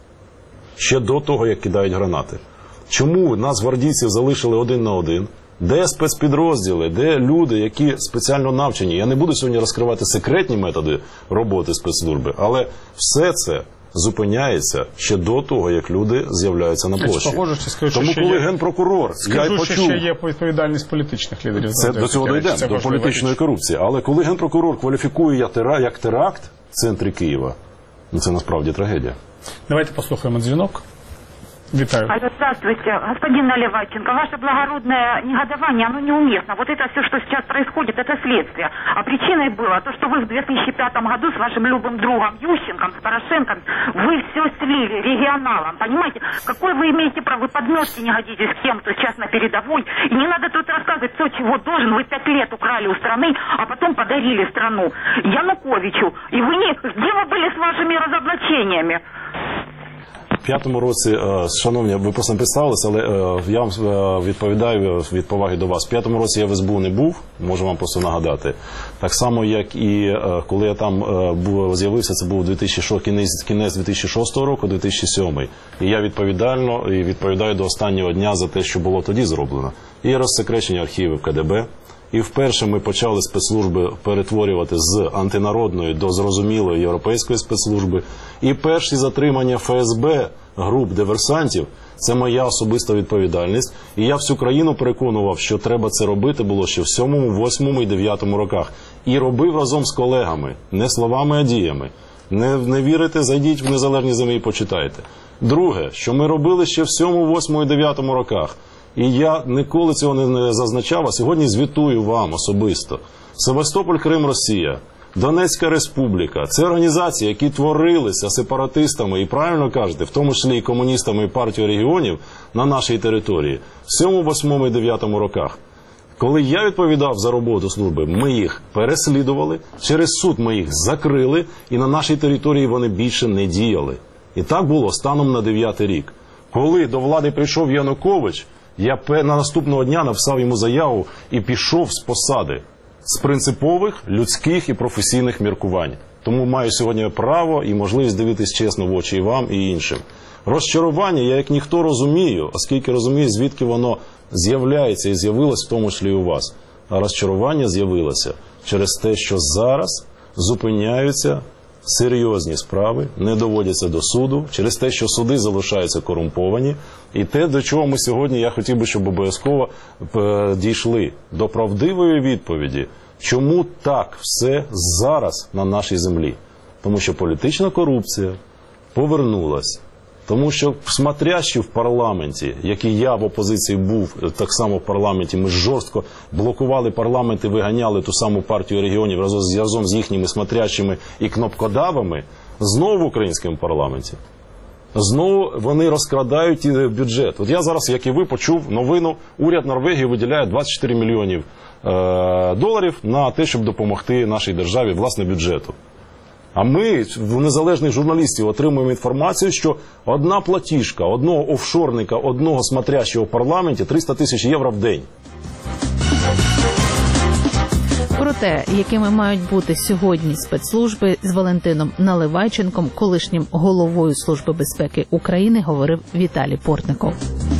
ще до того, як кидають гранати. Чому нас, гвардійців, залишили один на один? Де спецпідрозділи, де люди, які спеціально навчені? Я не буду сьогодні розкривати секретні методи роботи спецслужби, але все це зупиняється ще до того, як люди з'являються на площі. Похоже, що скажу, Тому що коли є... генпрокурор, скажу, я й почув... що ще є відповідальність політичних лідерів. Це, до цього дійдемо, до політичної корупції. Але коли генпрокурор кваліфікує як теракт в центрі Києва, ну це насправді трагедія. Давайте послухаємо дзвінок. Витаю. Алло, здравствуйте, господин Наливайченко. Ваше благородное негодование, оно неуместно. Вот это все, что сейчас происходит, это следствие. А причиной было то, что вы в две тысячи пятом году с вашим любым другом Ющенком, с Порошенко, вы все слили регионалам. Понимаете, какой вы имеете право? Вы подметки не годитесь к тем, кто сейчас на передовой. И не надо тут рассказывать, кто чего должен. Вы пять лет украли у страны, а потом подарили страну Януковичу. И вы не... Где вы были с вашими разоблачениями? В п'ятому році, шановні, ви просто не представилися, але я вам відповідаю від поваги до вас. В п'ятому році я в ес бе у не був, можу вам просто нагадати. Так само, як і коли я там був, з'явився, це був дві тисячі шостий, кінець, кінець дві тисячі шостого року, дві тисячі сьомий. І я відповідально і відповідаю до останнього дня за те, що було тоді зроблено. І розсекречення архівів ка де бе. І вперше ми почали спецслужби перетворювати з антинародної до зрозумілої європейської спецслужби. І перші затримання еф ес бе груп диверсантів – це моя особиста відповідальність. І я всю країну переконував, що треба це робити було ще в сьомому, восьмому і дев'ятому роках. І робив разом з колегами, не словами, а діями. Не, не вірите, зайдіть в незалежні ЗМІ і почитайте. Друге, що ми робили ще в сьомому, восьмому і дев'ятому роках. І я ніколи цього не зазначав, а сьогодні звітую вам особисто. Севастополь, Крим, Росія, Донецька Республіка – це організації, які творилися сепаратистами, і правильно кажете, в тому числі і комуністами і партією регіонів на нашій території в сьомому, восьмому і дев'ятому роках. Коли я відповідав за роботу служби, ми їх переслідували, через суд ми їх закрили, і на нашій території вони більше не діяли. І так було станом на дев'ятий рік. Коли до влади прийшов Янукович, я на наступного дня написав йому заяву і пішов з посади з принципових, людських і професійних міркувань. Тому маю сьогодні право і можливість дивитись чесно в очі і вам, і іншим. Розчарування я як ніхто розумію, оскільки розумію, звідки воно з'являється і з'явилось в тому числі і у вас. а розчарування з'явилося через те, що зараз зупиняються серйозні справи, не доводяться до суду, через те, що суди залишаються корумповані. І те, до чого ми сьогодні, я хотів би, щоб обов'язково дійшли до правдивої відповіді, чому так все зараз на нашій землі. Тому що політична корупція повернулась. Тому що смотрящі в парламенті, як і я в опозиції був, так само в парламенті, ми жорстко блокували парламент і виганяли ту саму партію регіонів разом з, разом з їхніми смотрящими і кнопкодавами, знову в українському парламенті. Знову вони розкрадають бюджет. От я зараз, як і ви, почув новину, уряд Норвегії виділяє двадцять чотири мільйонів е, доларів на те, щоб допомогти нашій державі, власне, бюджету. А ми, в незалежних журналістів, отримуємо інформацію, що одна платіжка, одного офшорника, одного смотрящого в парламенті триста тисяч євро в день. Про те, якими мають бути сьогодні спецслужби, з Валентином Наливайченком, колишнім головою Служби безпеки України, говорив Віталій Портников.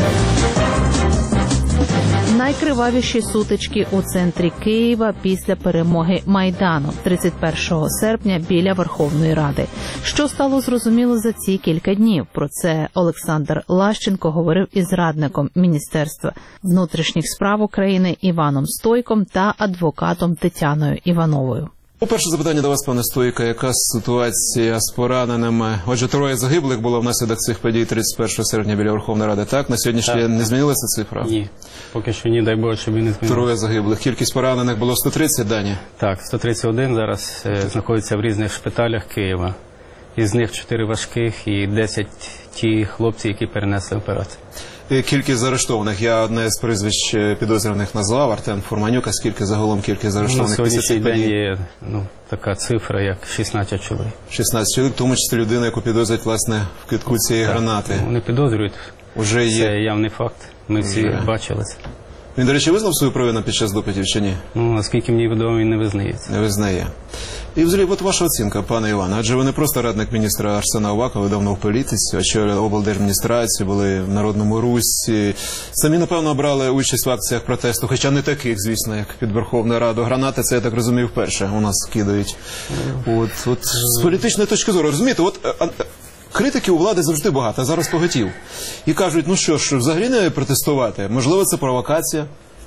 Найкривавіші сутички у центрі Києва після перемоги Майдану тридцять першого серпня біля Верховної Ради. Що стало зрозуміло за ці кілька днів? Про це Олександр Лащенко говорив із радником Міністерства внутрішніх справ України Іваном Стойком та адвокатом Тетяною Івановою. Перше запитання до вас, пане Стойко. Яка ситуація з пораненими? Отже, троє загиблих було внаслідок цих подій тридцять першого серпня біля Верховної Ради. Так? На сьогоднішній день не змінилася цифра? Ні. Поки що ні, дай Боже, щоб і не змінилося. Троє загиблих. Кількість поранених було сто тридцять, Дані? Так, сто тридцять один зараз е, знаходиться в різних шпиталях Києва. Із них чотири важких і десять ті хлопці, які перенесли операцію. Кількість заарештованих. Я одне з прізвищ підозрюваних назвав, Артем Фурманюк. А скільки загалом кількість заарештованих? На сьогоднішній день є ну, така цифра, як шістнадцять чоловік. шістнадцять чоловік, в тому числі людина, яку підозрюють, власне, в кидку цієї так, гранати. Вони підозрюють. Уже є. Це явний факт. Ми всі Вже. бачили це. Він, до речі, визнав свою провину під час допитів чи ні? Ну, наскільки мені відомо, він не визнається. Не визнає. І взагалі, от ваша оцінка, пане Іване, адже ви не просто радник міністра Арсена Авакова, ви давно в політиці, очолювали облдержадміністрацію, були в Народному Русі. Самі, напевно, брали участь в акціях протесту, хоча не таких, звісно, як під Верховною Радою. Гранати, це, я так розумію, вперше у нас кидають. От, от, з політичної точки зору, розумієте, от... Критики у влади завжди багато, а зараз поготів. І кажуть, ну що ж, взагалі не протестувати? Можливо, це провокація?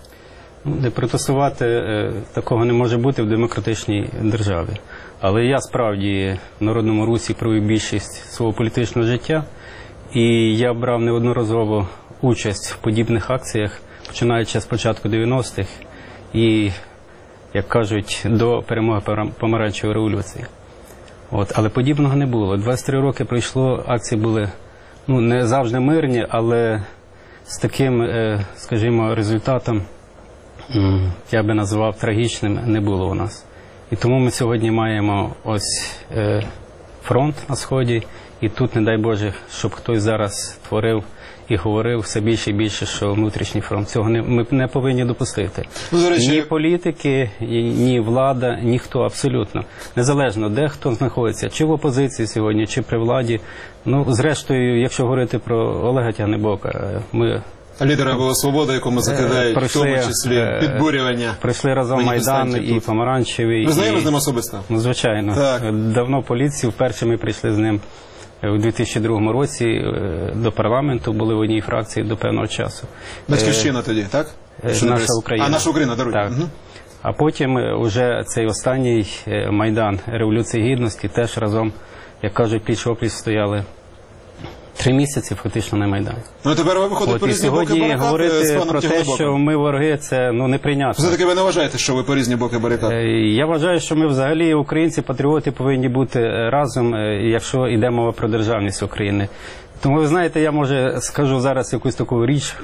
Не протестувати е, такого не може бути в демократичній державі. Але я справді в Народному Русі провів більшість свого політичного життя. І я брав неодноразово участь в подібних акціях, починаючи з початку дев'яностих і, як кажуть, до перемоги помаранчевої революції. От, але подібного не було. двадцять три роки пройшло, акції були ну, не завжди мирні, але з таким, е, скажімо, результатом, м, я би назвав трагічним, не було у нас. І тому ми сьогодні маємо ось е, фронт на Сході, і тут, не дай Боже, щоб хтось зараз творив і говорив все більше і більше, що внутрішній фронт. Цього не, ми не повинні допустити. Ну, речі... Ні політики, ні влада, ніхто абсолютно. Незалежно, де хто знаходиться, чи в опозиції сьогодні, чи при владі. Ну, зрештою, якщо говорити про Олега Тягнебока, ми... Лідера була «Свобода», якому закидають, прийшли, в тому числі, підбурювання. Прийшли разом Майдан і Помаранчевий. Ви знайомі з ним особисто? Ну, звичайно. Так. Давно в поліції, вперше ми прийшли з ним у дві тисячі другому році до парламенту, були в одній фракції до певного часу. Батьківщина тоді, так? Що наша Україна. А, наша Україна, даруйте. Так. Угу. А потім вже цей останній Майдан Революції Гідності теж разом, як кажуть, пліч-опліч стояли три місяці фактично на Майдані. Ну, тепер ви виходите по різні боки барикад з паном Тягнебоком. Сьогодні говорити про те, що ми вороги, це ну, неприйнятно. Все-таки ви не вважаєте, що ви по різні боки барикад? Я вважаю, що ми взагалі, українці, патріоти, повинні бути разом, якщо йде мова про державність України. Тому, ви знаєте, я, може, скажу зараз якусь таку річ,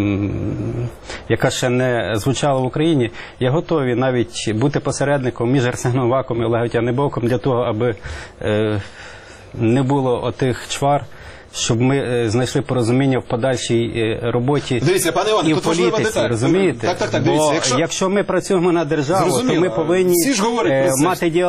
яка ще не звучала в Україні. Я готовий навіть бути посередником між Арсеном Аваковим і Олегом Тягнебоком для того, аби е, не було отих чвар, щоб ми знайшли порозуміння в подальшій роботі. Дивіться, пане Іване, і тут в політиці, розумієте? Так, так, так, Бо дивіться, якщо... якщо ми працюємо на державу, Зрозуміло. то ми повинні Всі ж говорять е, про це. мати діалог.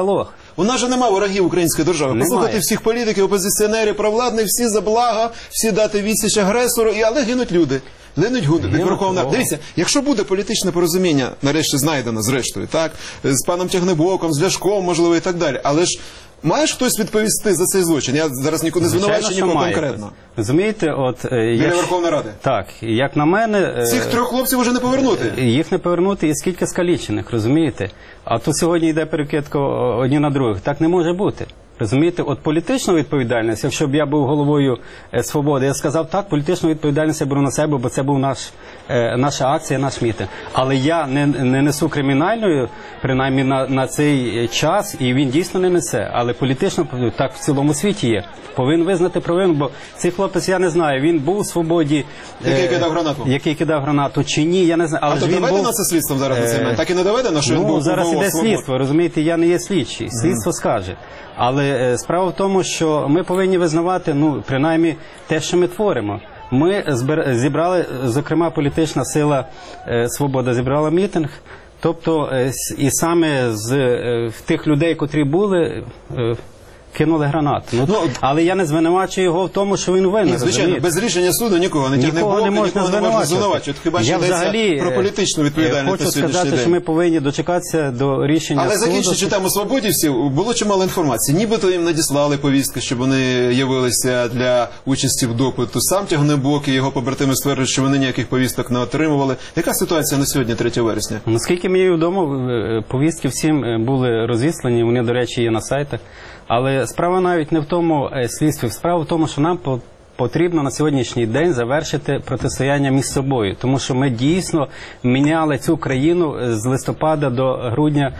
У нас же нема ворогів української держави. Немає. Послухайте всіх політиків, опозиціонерів, провладних, всі за благо, всі дати відсіч агресору, і, але гинуть люди. Гинуть гуди. Верховна. Дивіться, якщо буде політичне порозуміння, нарешті знайдено, зрештою, так, з паном Тягнебоком, з Ляшком, можливо, і так далі, але ж має ж хтось відповісти за цей злочин? Я зараз нікого не звинувачую, нікого конкретно. Розумієте, от... Біля як... Верховної Ради? Так, як на мене... Цих трьох хлопців вже не повернути? Їх не повернути, і скільки скалічених, розумієте? А то сьогодні йде перекидка одні на других. Так не може бути. Розумієте, от політичну відповідальність, якщо б я був головою е, «Свободи», я сказав, так, політичну відповідальність я беру на себе, бо це був наш, е, наша акція, наш мітинг. Але я не, не несу кримінальною, принаймні на, на цей час, і він дійсно не несе. Але політично, так в цілому світі є. Повинен визнати провину, бо цей хлопець, я не знаю, він був у «Свободі». Е, який кидав гранату? Який кидав гранату, чи ні, я не знаю. Але а то доведено був... це слідством зараз на цей момент? Так і не доведено, що ну, він був зараз іде слідство, розумієте, я не є слідчий. Слідство mm. скаже. Але е, справа в тому, що ми повинні визнавати, ну, принаймні, те, що ми творимо. Ми збир... зібрали, зокрема, політична сила е, «Свобода» зібрала мітинг, тобто е, і саме з е, тих людей, котрі були, е, кинули гранату. Ну, ну, але я не звинувачую його в тому, що він винен. Звичайно, розумієте? Без рішення суду нікого не тягне нікого не можна звинувачувати. Хіба що йдеться про політичну відповідальність хочу на сьогоднішній сказати, день. Що ми повинні дочекатися до рішення але суду. Але закінчуючи тему свободівців, було чимало інформації. Нібито їм надіслали повістки, щоб вони явилися для участі в допиту. Сам Тягнебок і його побратими стверджують, що вони ніяких повісток не отримували. Яка ситуація на сьогодні, третього вересня? Наскільки мені відомо, повістки всім були розіслані, вони, до речі, є на сайтах. Але справа навіть не в тому слідстві, справа в тому, що нам потрібно на сьогоднішній день завершити протистояння між собою, тому що ми дійсно міняли цю країну з листопада до грудня,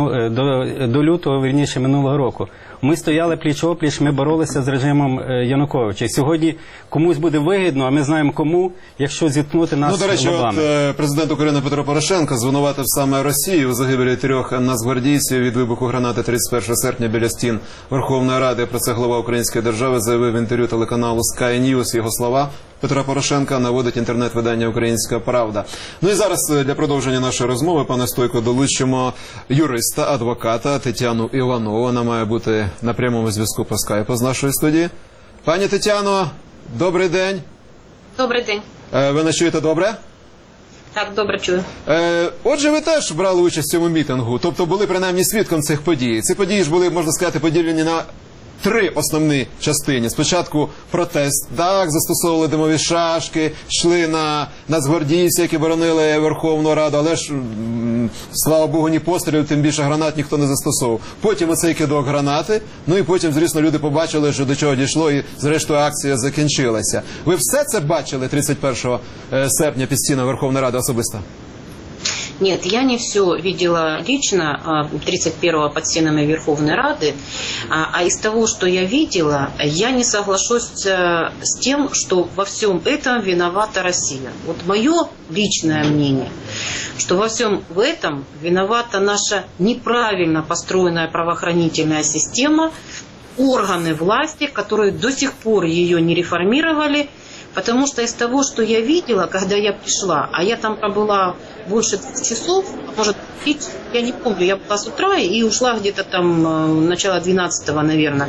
до, до лютого, вірніше, минулого року. Ми стояли пліч-опліч, ми боролися з режимом Януковича. І сьогодні комусь буде вигідно, а ми знаємо кому, якщо зіткнути нас лобами. Ну, до речі, от, президент України Петро Порошенко звинуватив саме Росію у загибелі трьох нацгвардійців від вибуху гранати тридцять першого серпня біля стін Верховної Ради. Про це глава української держави заявив в інтерв'ю телеканалу Sky News. Його слова Петра Порошенка наводить інтернет-видання «Українська правда». Ну і зараз для продовження нашої розмови, пане Стойко, долучимо юриста, адвоката Тетяну Іванову. Вона має бути на прямому зв'язку по скайпу з нашої студії. Пані Тетяно, добрий день. Добрий день. Ви нас чуєте добре? Так, добре чую. Отже, ви теж брали участь в цьому мітингу, тобто були принаймні свідком цих подій. Ці події ж були, можна сказати, поділені на три основні частини. Спочатку протест, так, застосовували димові шашки, йшли на нацгвардійці, які боронили Верховну Раду, але ж, слава Богу, ні пострілів, тим більше гранат ніхто не застосовував. Потім оцей кидок гранати, ну і потім, звісно, люди побачили, що до чого дійшло, і зрештою акція закінчилася. Ви все це бачили тридцять першого серпня під стінами Верховної Ради особисто? Нет, я не все видела лично тридцать первого под стенами Верховной Рады, а из того, что я видела, я не соглашусь с тем, что во всем этом виновата Россия. Вот мое личное мнение, что во всем в этом виновата наша неправильно построенная правоохранительная система, органы власти, которые до сих пор ее не реформировали. Потому что из того, что я видела, когда я пришла, а я там пробыла больше двух часов, может, я не помню, я была с утра и ушла где-то там начало двенадцатого, наверное.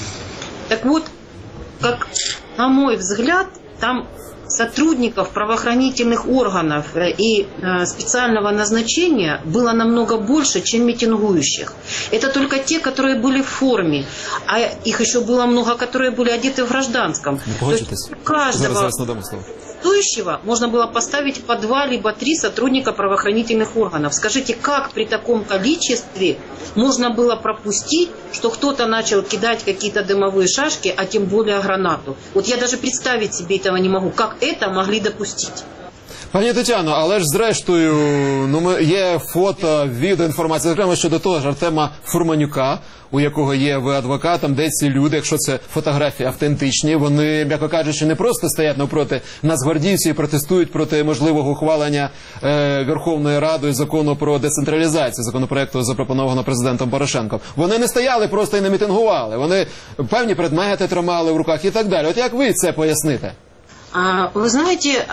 Так вот, как, на мой взгляд, там сотрудников правоохранительных органов и специального назначения было намного больше, чем митингующих. Это только те, которые были в форме, а их еще было много, которые были одеты в гражданском. То есть каждого стоящего можно было поставить по два либо три сотрудника правоохранительных органов. Скажите, как при таком количестве можно было пропустить, что кто-то начал кидать какие-то дымовые шашки, а тем более гранату? Вот я даже представить себе этого не могу. Как это могли допустить? Пані Тетяно, але ж зрештою, ну, є фото, відеоінформація, зокрема щодо того ж Артема Фурманюка, у якого є ви адвокатом, де ці люди, якщо це фотографії автентичні, вони, м'яко кажучи, не просто стоять навпроти нацгвардійців і протестують проти можливого ухвалення е, Верховною Радою закону про децентралізацію, законопроекту, запропонованого президентом Порошенком. Вони не стояли просто і не мітингували, вони певні предмети тримали в руках і так далі. От як ви це поясните? Вы знаете,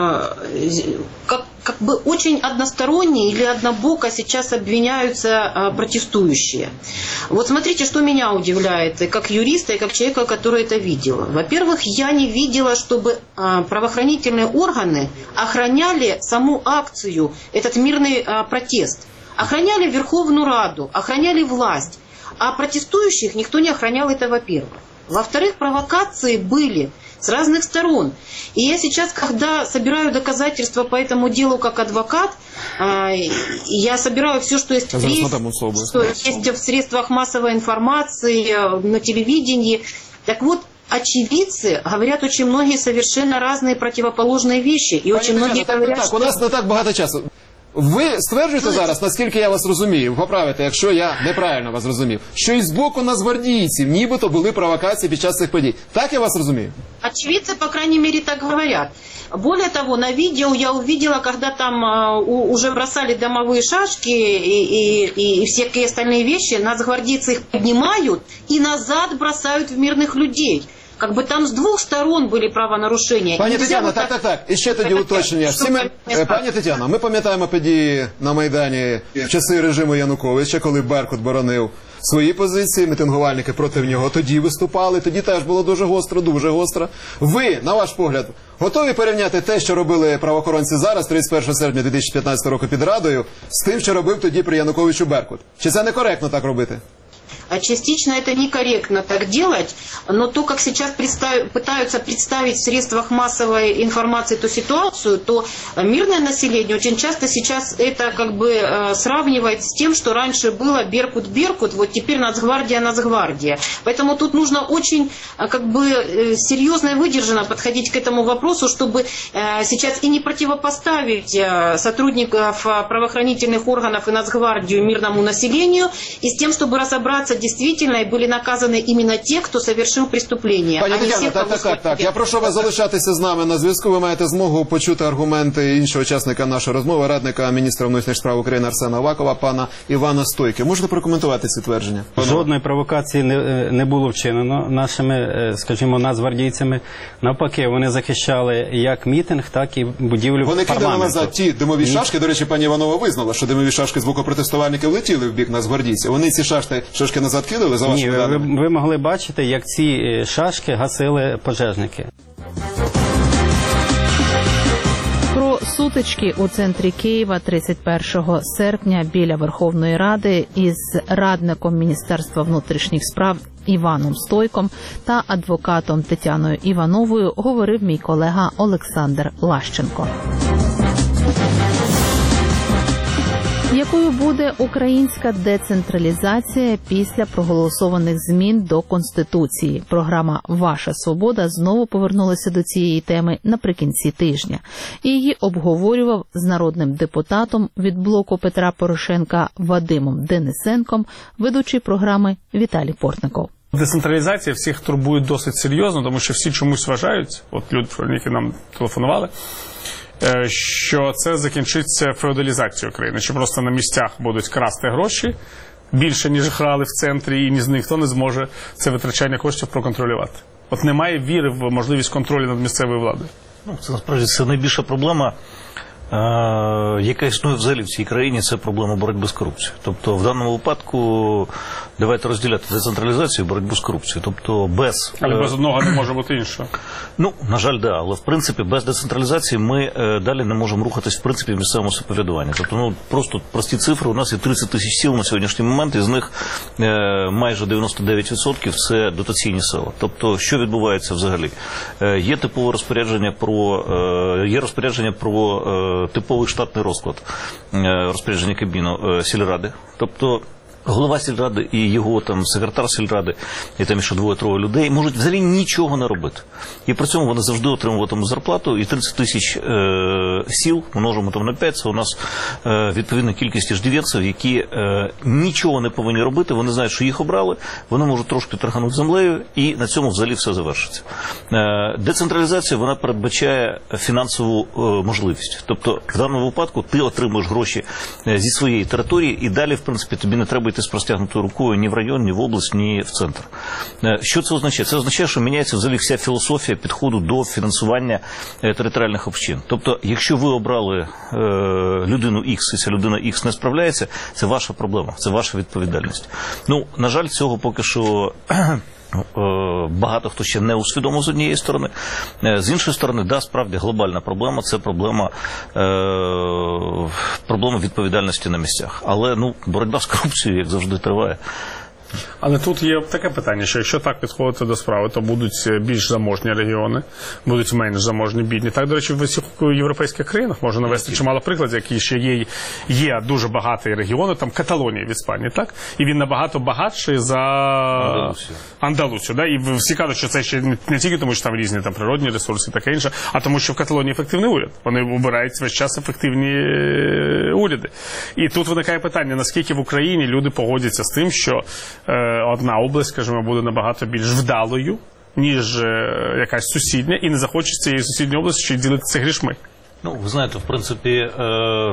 как, как бы очень односторонне или однобоко сейчас обвиняются протестующие. Вот смотрите, что меня удивляет, и как юриста, и как человека, который это видел. Во-первых, я не видела, чтобы правоохранительные органы охраняли саму акцию, этот мирный протест. Охраняли Верховную Раду, охраняли власть. А протестующих никто не охранял, это во-первых. Во-вторых, провокации были с разных сторон. И я сейчас, когда собираю доказательства по этому делу как адвокат, я собираю все, что есть в, средств, что есть в средствах массовой информации, на телевидении. Так вот, очевидцы говорят очень многие совершенно разные противоположные вещи. И очень многие так, говорят, так, что... У нас не так багато часу. Ви стверджуєте зараз, наскільки я вас розумію, поправите, якщо я неправильно вас розумів, що і з боку нацгвардійців нібито були провокації під час цих подій. Так я вас розумію? Очевидцы, по крайней мере, так говорят. Более того, на видео я увидела, когда там а, у, уже бросали домовые шашки и, и, и всякие остальные вещи, нацгвардейцы их поднимают и назад бросают в мирных людей. Как бы там з двох сторон були правонарушення. Пані Тетяно, так, так, так. І ще тоді уточнення. Всі ми, пані Тетяно, ми пам'ятаємо події на Майдані в часи режиму Януковича, коли Беркут боронив свої позиції, мітингувальники проти нього тоді виступали, тоді теж було дуже гостро, дуже гостро. Ви, на ваш погляд, готові порівняти те, що робили правоохоронці зараз, тридцять першого серпня дві тисячі п'ятнадцятого року під Радою, з тим, що робив тоді при Януковичу Беркут? Чи це некоректно так робити? Частично это некорректно так делать, но то, как сейчас представ... пытаются представить в средствах массовой информации эту ситуацию, то мирное население очень часто сейчас это как бы э, сравнивает с тем, что раньше было Беркут-Беркут, вот теперь Нацгвардия-Нацгвардия. Поэтому тут нужно очень э, как бы э, серьезно и выдержанно подходить к этому вопросу, чтобы э, сейчас и не противопоставить э, сотрудников э, правоохранительных органов и Нацгвардию мирному населению, и с тем, чтобы разобраться действительно и были наказаны именно те, кто совершил преступление. Пані Тетяно, так, так, так, так. Я прошу вас залишатися з нами на зв'язку. Ви маєте змогу почути аргументи іншого учасника нашої розмови, радника міністра внутрішніх справ України Арсена Авакова, пана Івана Стойки. Можете прокоментувати ці твердження? Жодної провокації не, не було вчинено нашими, скажімо, нацгвардійцями. Навпаки, вони захищали як мітинг, так і будівлю вони парламенту. Вони кидали назад ті димові шашки. До речі, пані Іванова визнала, що димові шашки з боку протестувальників летіли в бік нацгвардійців. Вони ці шашки, шашки назад кидали, за вашими даними? Ні, ви, ви могли бачити, як ці шашки гасили пожежники. Про сутички у центрі Києва тридцять першого серпня біля Верховної Ради із радником Міністерства внутрішніх справ Іваном Стойком та адвокатом Тетяною Івановою говорив мій колега Олександр Лащенко. Якою буде українська децентралізація після проголосованих змін до Конституції? Програма «Ваша свобода» знову повернулася до цієї теми наприкінці тижня. І її обговорював з народним депутатом від блоку Петра Порошенка Вадимом Денисенком ведучий програми Віталій Портников. Децентралізація всіх турбує досить серйозно, тому що всі чомусь вважають, от люди, які нам телефонували, що це закінчиться феодалізацією країни, що просто на місцях будуть красти гроші більше, ніж грали в центрі, і ніхто не зможе це витрачання коштів проконтролювати. От немає віри в можливість контролю над місцевою владою. Ну, це насправді це найбільша проблема, е- яка існує взагалі в цій країні, це проблема боротьби з корупцією. Тобто в даному випадку давайте розділяти децентралізацію і боротьбу з корупцією. Тобто без... Але без одного не може бути іншого. Ну, на жаль, да, але в принципі без децентралізації ми е, далі не можемо рухатись в принципі в місцевому самоврядуванні. Тобто, ну, просто прості цифри, у нас є тридцять тисяч сіл на сьогоднішній момент, із них е, майже дев'яносто дев'ять відсотків це дотаційні села. Тобто, що відбувається взагалі? Е, є типове розпорядження про, е, є розпорядження про е, типовий штатний розклад, е, розпорядження Кабміну е, сільради. Тобто, голова сільради і його там секретар сільради, і там ще двоє-троє людей, можуть взагалі нічого не робити. І при цьому вони завжди отримуватимуть зарплату, і тридцять тисяч е, сіл, множимо там на п'ять, це у нас е, відповідна кількість иждивенців, які е, нічого не повинні робити, вони знають, що їх обрали, вони можуть трошки торганути землею, і на цьому взагалі все завершиться. Е, децентралізація, вона передбачає фінансову е, можливість. Тобто, в даному випадку ти отримуєш гроші зі своєї території, і далі, в принципі, тобі не треба йти йти з простягнутою рукою ні в район, ні в область, ні в центр. Що це означає? Це означає, що міняється взагалі вся філософія підходу до фінансування територіальних общин. Тобто, якщо ви обрали е, людину X, і ця людина X не справляється, це ваша проблема, це ваша відповідальність. Ну, на жаль, цього поки що багато хто ще не усвідомив з однієї сторони. З іншої сторони, да, справді глобальна проблема – це проблема, е, проблема відповідальності на місцях. Але ну, боротьба з корупцією, як завжди, триває. Але тут є таке питання, що якщо так підходити до справи, то будуть більш заможні регіони, будуть менш заможні, бідні. Так, до речі, в усіх європейських країнах можна навести чимало прикладів, які ще є, є дуже багаті регіони, там Каталонія в Іспанії, так? І він набагато багатший за Андалусію. Андалусію, да? І всі кажуть, що це ще не тільки тому, що там різні там природні ресурси і таке інше, а тому, що в Каталонії ефективний уряд. Вони обирають весь час ефективні уряди. І тут виникає питання, наскільки в Україні люди погодяться з тим, що одна область, скажімо, буде набагато більш вдалою, ніж якась сусідня, і не захоче з цієї сусідньої області ще й ділитися грішми. Ну, ви знаєте, в принципі, е-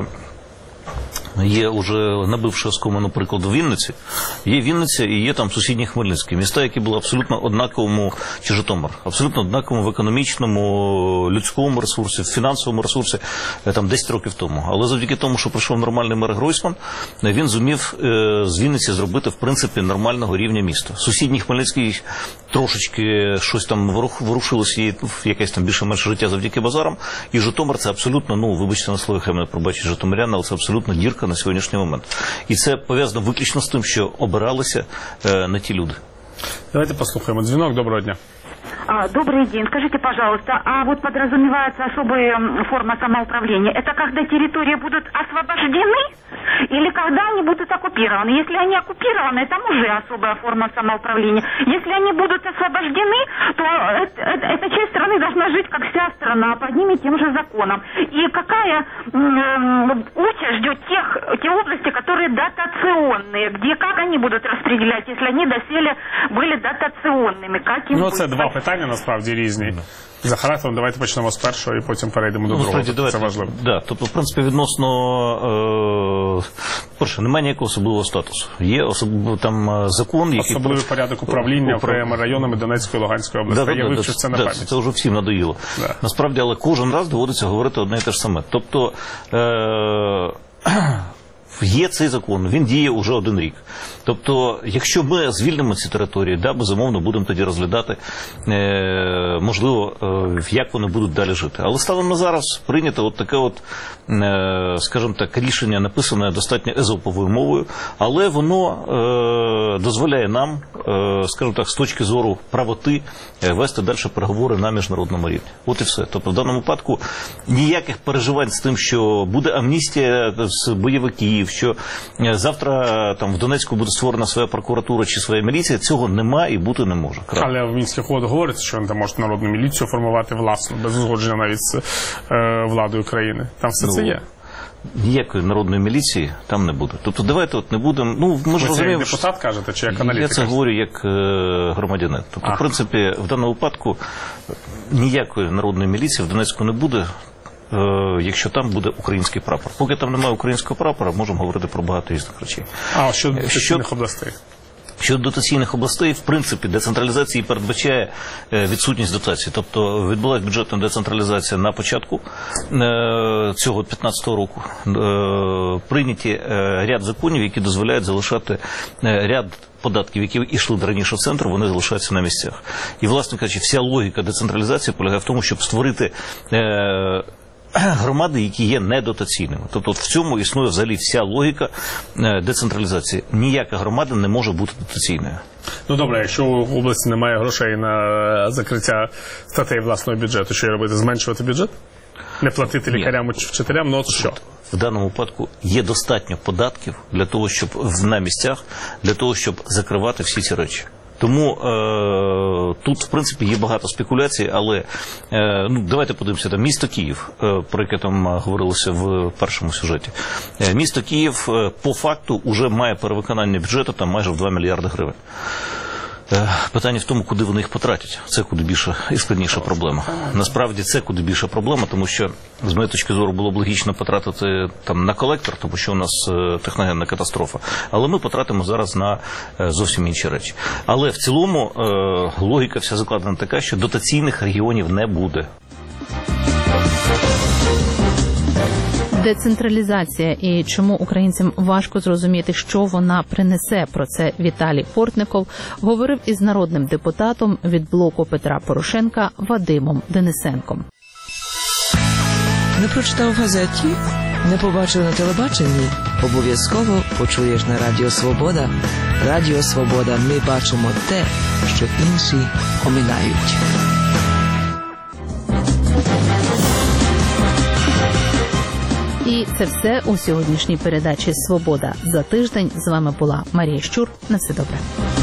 є вже набивши оскомину приклад у Вінниці. Є Вінниця і є там сусідні Хмельницькі. Міста, які були абсолютно однаковому, чи Житомир, абсолютно однаковому в економічному, людському ресурсі, в фінансовому ресурсі там десять років тому. Але завдяки тому, що прийшов нормальний мер Гройсман, він зумів е, з Вінниці зробити, в принципі, нормального рівня міста. Сусідній Хмельницький трошечки щось там ворушилося, і якесь там більше-менше життя завдяки базарам. І Житомир – це абсолютно, ну, вибачте на слові, хай мене пробачить житомиряни, але це абсолютно дірка на сьогоднішній момент. І це пов'язано виключно з тим, що обиралися е, не ті люди. Давайте послухаємо дзвінок. Доброго дня. Добрый день. Скажите, пожалуйста, а вот подразумевается особая форма самоуправления. Это когда территории будут освобождены или когда они будут оккупированы? Если они оккупированы, там уже особая форма самоуправления. Если они будут освобождены, то это, это, эта часть страны должна жить, как вся страна, под ними тем же законом. И какая э, участь ждет тех, те области, которые дотационные, где как они будут распределять, если они доселе были дотационными? Как им ну, будет? це два питання, насправді, різні. За характером давайте почнемо з першого і потім перейдемо до ну, другого. Давайте, це важливо. Да, тобто, в принципі, відносно, е, перше, немає ніякого особливого статусу. Є особ... там закон, який... Особливий порядок управління окремими районами Донецької і Луганської області. Да, Я да, вивчив да, це на да, пам'ять. Це вже всім надоїло. Да. Насправді, але кожен раз доводиться говорити одне і те ж саме. Тобто, е... є цей закон, він діє уже один рік. Тобто, якщо ми звільнимо ці території, да, безумовно, будемо тоді розглядати, е, можливо, е, як вони будуть далі жити. Але станом на зараз прийнято от таке, от, е, скажімо так, рішення, написане достатньо езоповою мовою, але воно е, дозволяє нам, е, скажімо так, з точки зору правоти, е, вести далі переговори на міжнародному рівні. От і все. Тобто, в даному випадку ніяких переживань з тим, що буде амністія з бойовиків, що завтра там в Донецьку буде створена своя прокуратура чи своя міліція, цього нема і бути не може. Крапка. Але в Мінських угодах говориться, що вони там можуть народну міліцію формувати власну, без узгодження навіть з е, владою країни. Там все ну, це є. Ніякої народної міліції там не буде. Тобто давайте от не будемо... Ну, ми ж ви розуміємо, це як депутат кажете, чи як аналітик? Я це говорю як е, громадянин. Тобто, а. в принципі, в даному випадку ніякої народної міліції в Донецьку не буде, якщо там буде український прапор. Поки там немає українського прапора, можемо говорити про багато різних речей. А щодо дотаційних областей? Щодо дотаційних областей, в принципі, децентралізації передбачає відсутність дотацій. Тобто відбулася бюджетна децентралізація на початку цього п'ятнадцятого року. Прийняті ряд законів, які дозволяють залишати ряд податків, які йшли раніше в центр, вони залишаються на місцях. І, власне кажучи, вся логіка децентралізації полягає в тому, щоб створити громади, які є недотаційними. Тобто в цьому існує взагалі вся логіка децентралізації. Ніяка громада не може бути дотаційною. Ну добре, якщо в області немає грошей на закриття статей власного бюджету, що робити? Зменшувати бюджет? Не платити лікарям чи вчителям? Ну от що? В даному випадку є достатньо податків для того, щоб на місцях, для того, щоб закривати всі ці речі. Тому е, тут, в принципі, є багато спекуляцій, але е, ну, давайте подивимося, там місто Київ, е, про яке там говорилося в першому сюжеті. Е, місто Київ е, по факту вже має перевиконання бюджету там майже в два мільярди гривень. Питання в тому, куди вони їх потратять. Це куди більше і складніша проблема. Насправді це куди більша проблема, тому що, з моєї точки зору, було б логічно потратити там на колектор, тому що у нас техногенна катастрофа. Але ми потратимо зараз на зовсім інші речі. Але в цілому логіка вся закладена така, що дотаційних регіонів не буде. Децентралізація і чому українцям важко зрозуміти, що вона принесе. Про це Віталій Портников говорив із народним депутатом від блоку Петра Порошенка Вадимом Денисенком. Не прочитав в газеті, не побачив на телебаченні? Обов'язково почуєш на Радіо Свобода. Радіо Свобода. Ми бачимо те, що інші оминають. І це все у сьогоднішній передачі «Свобода». За тиждень з вами була Марія Щур. На все добре.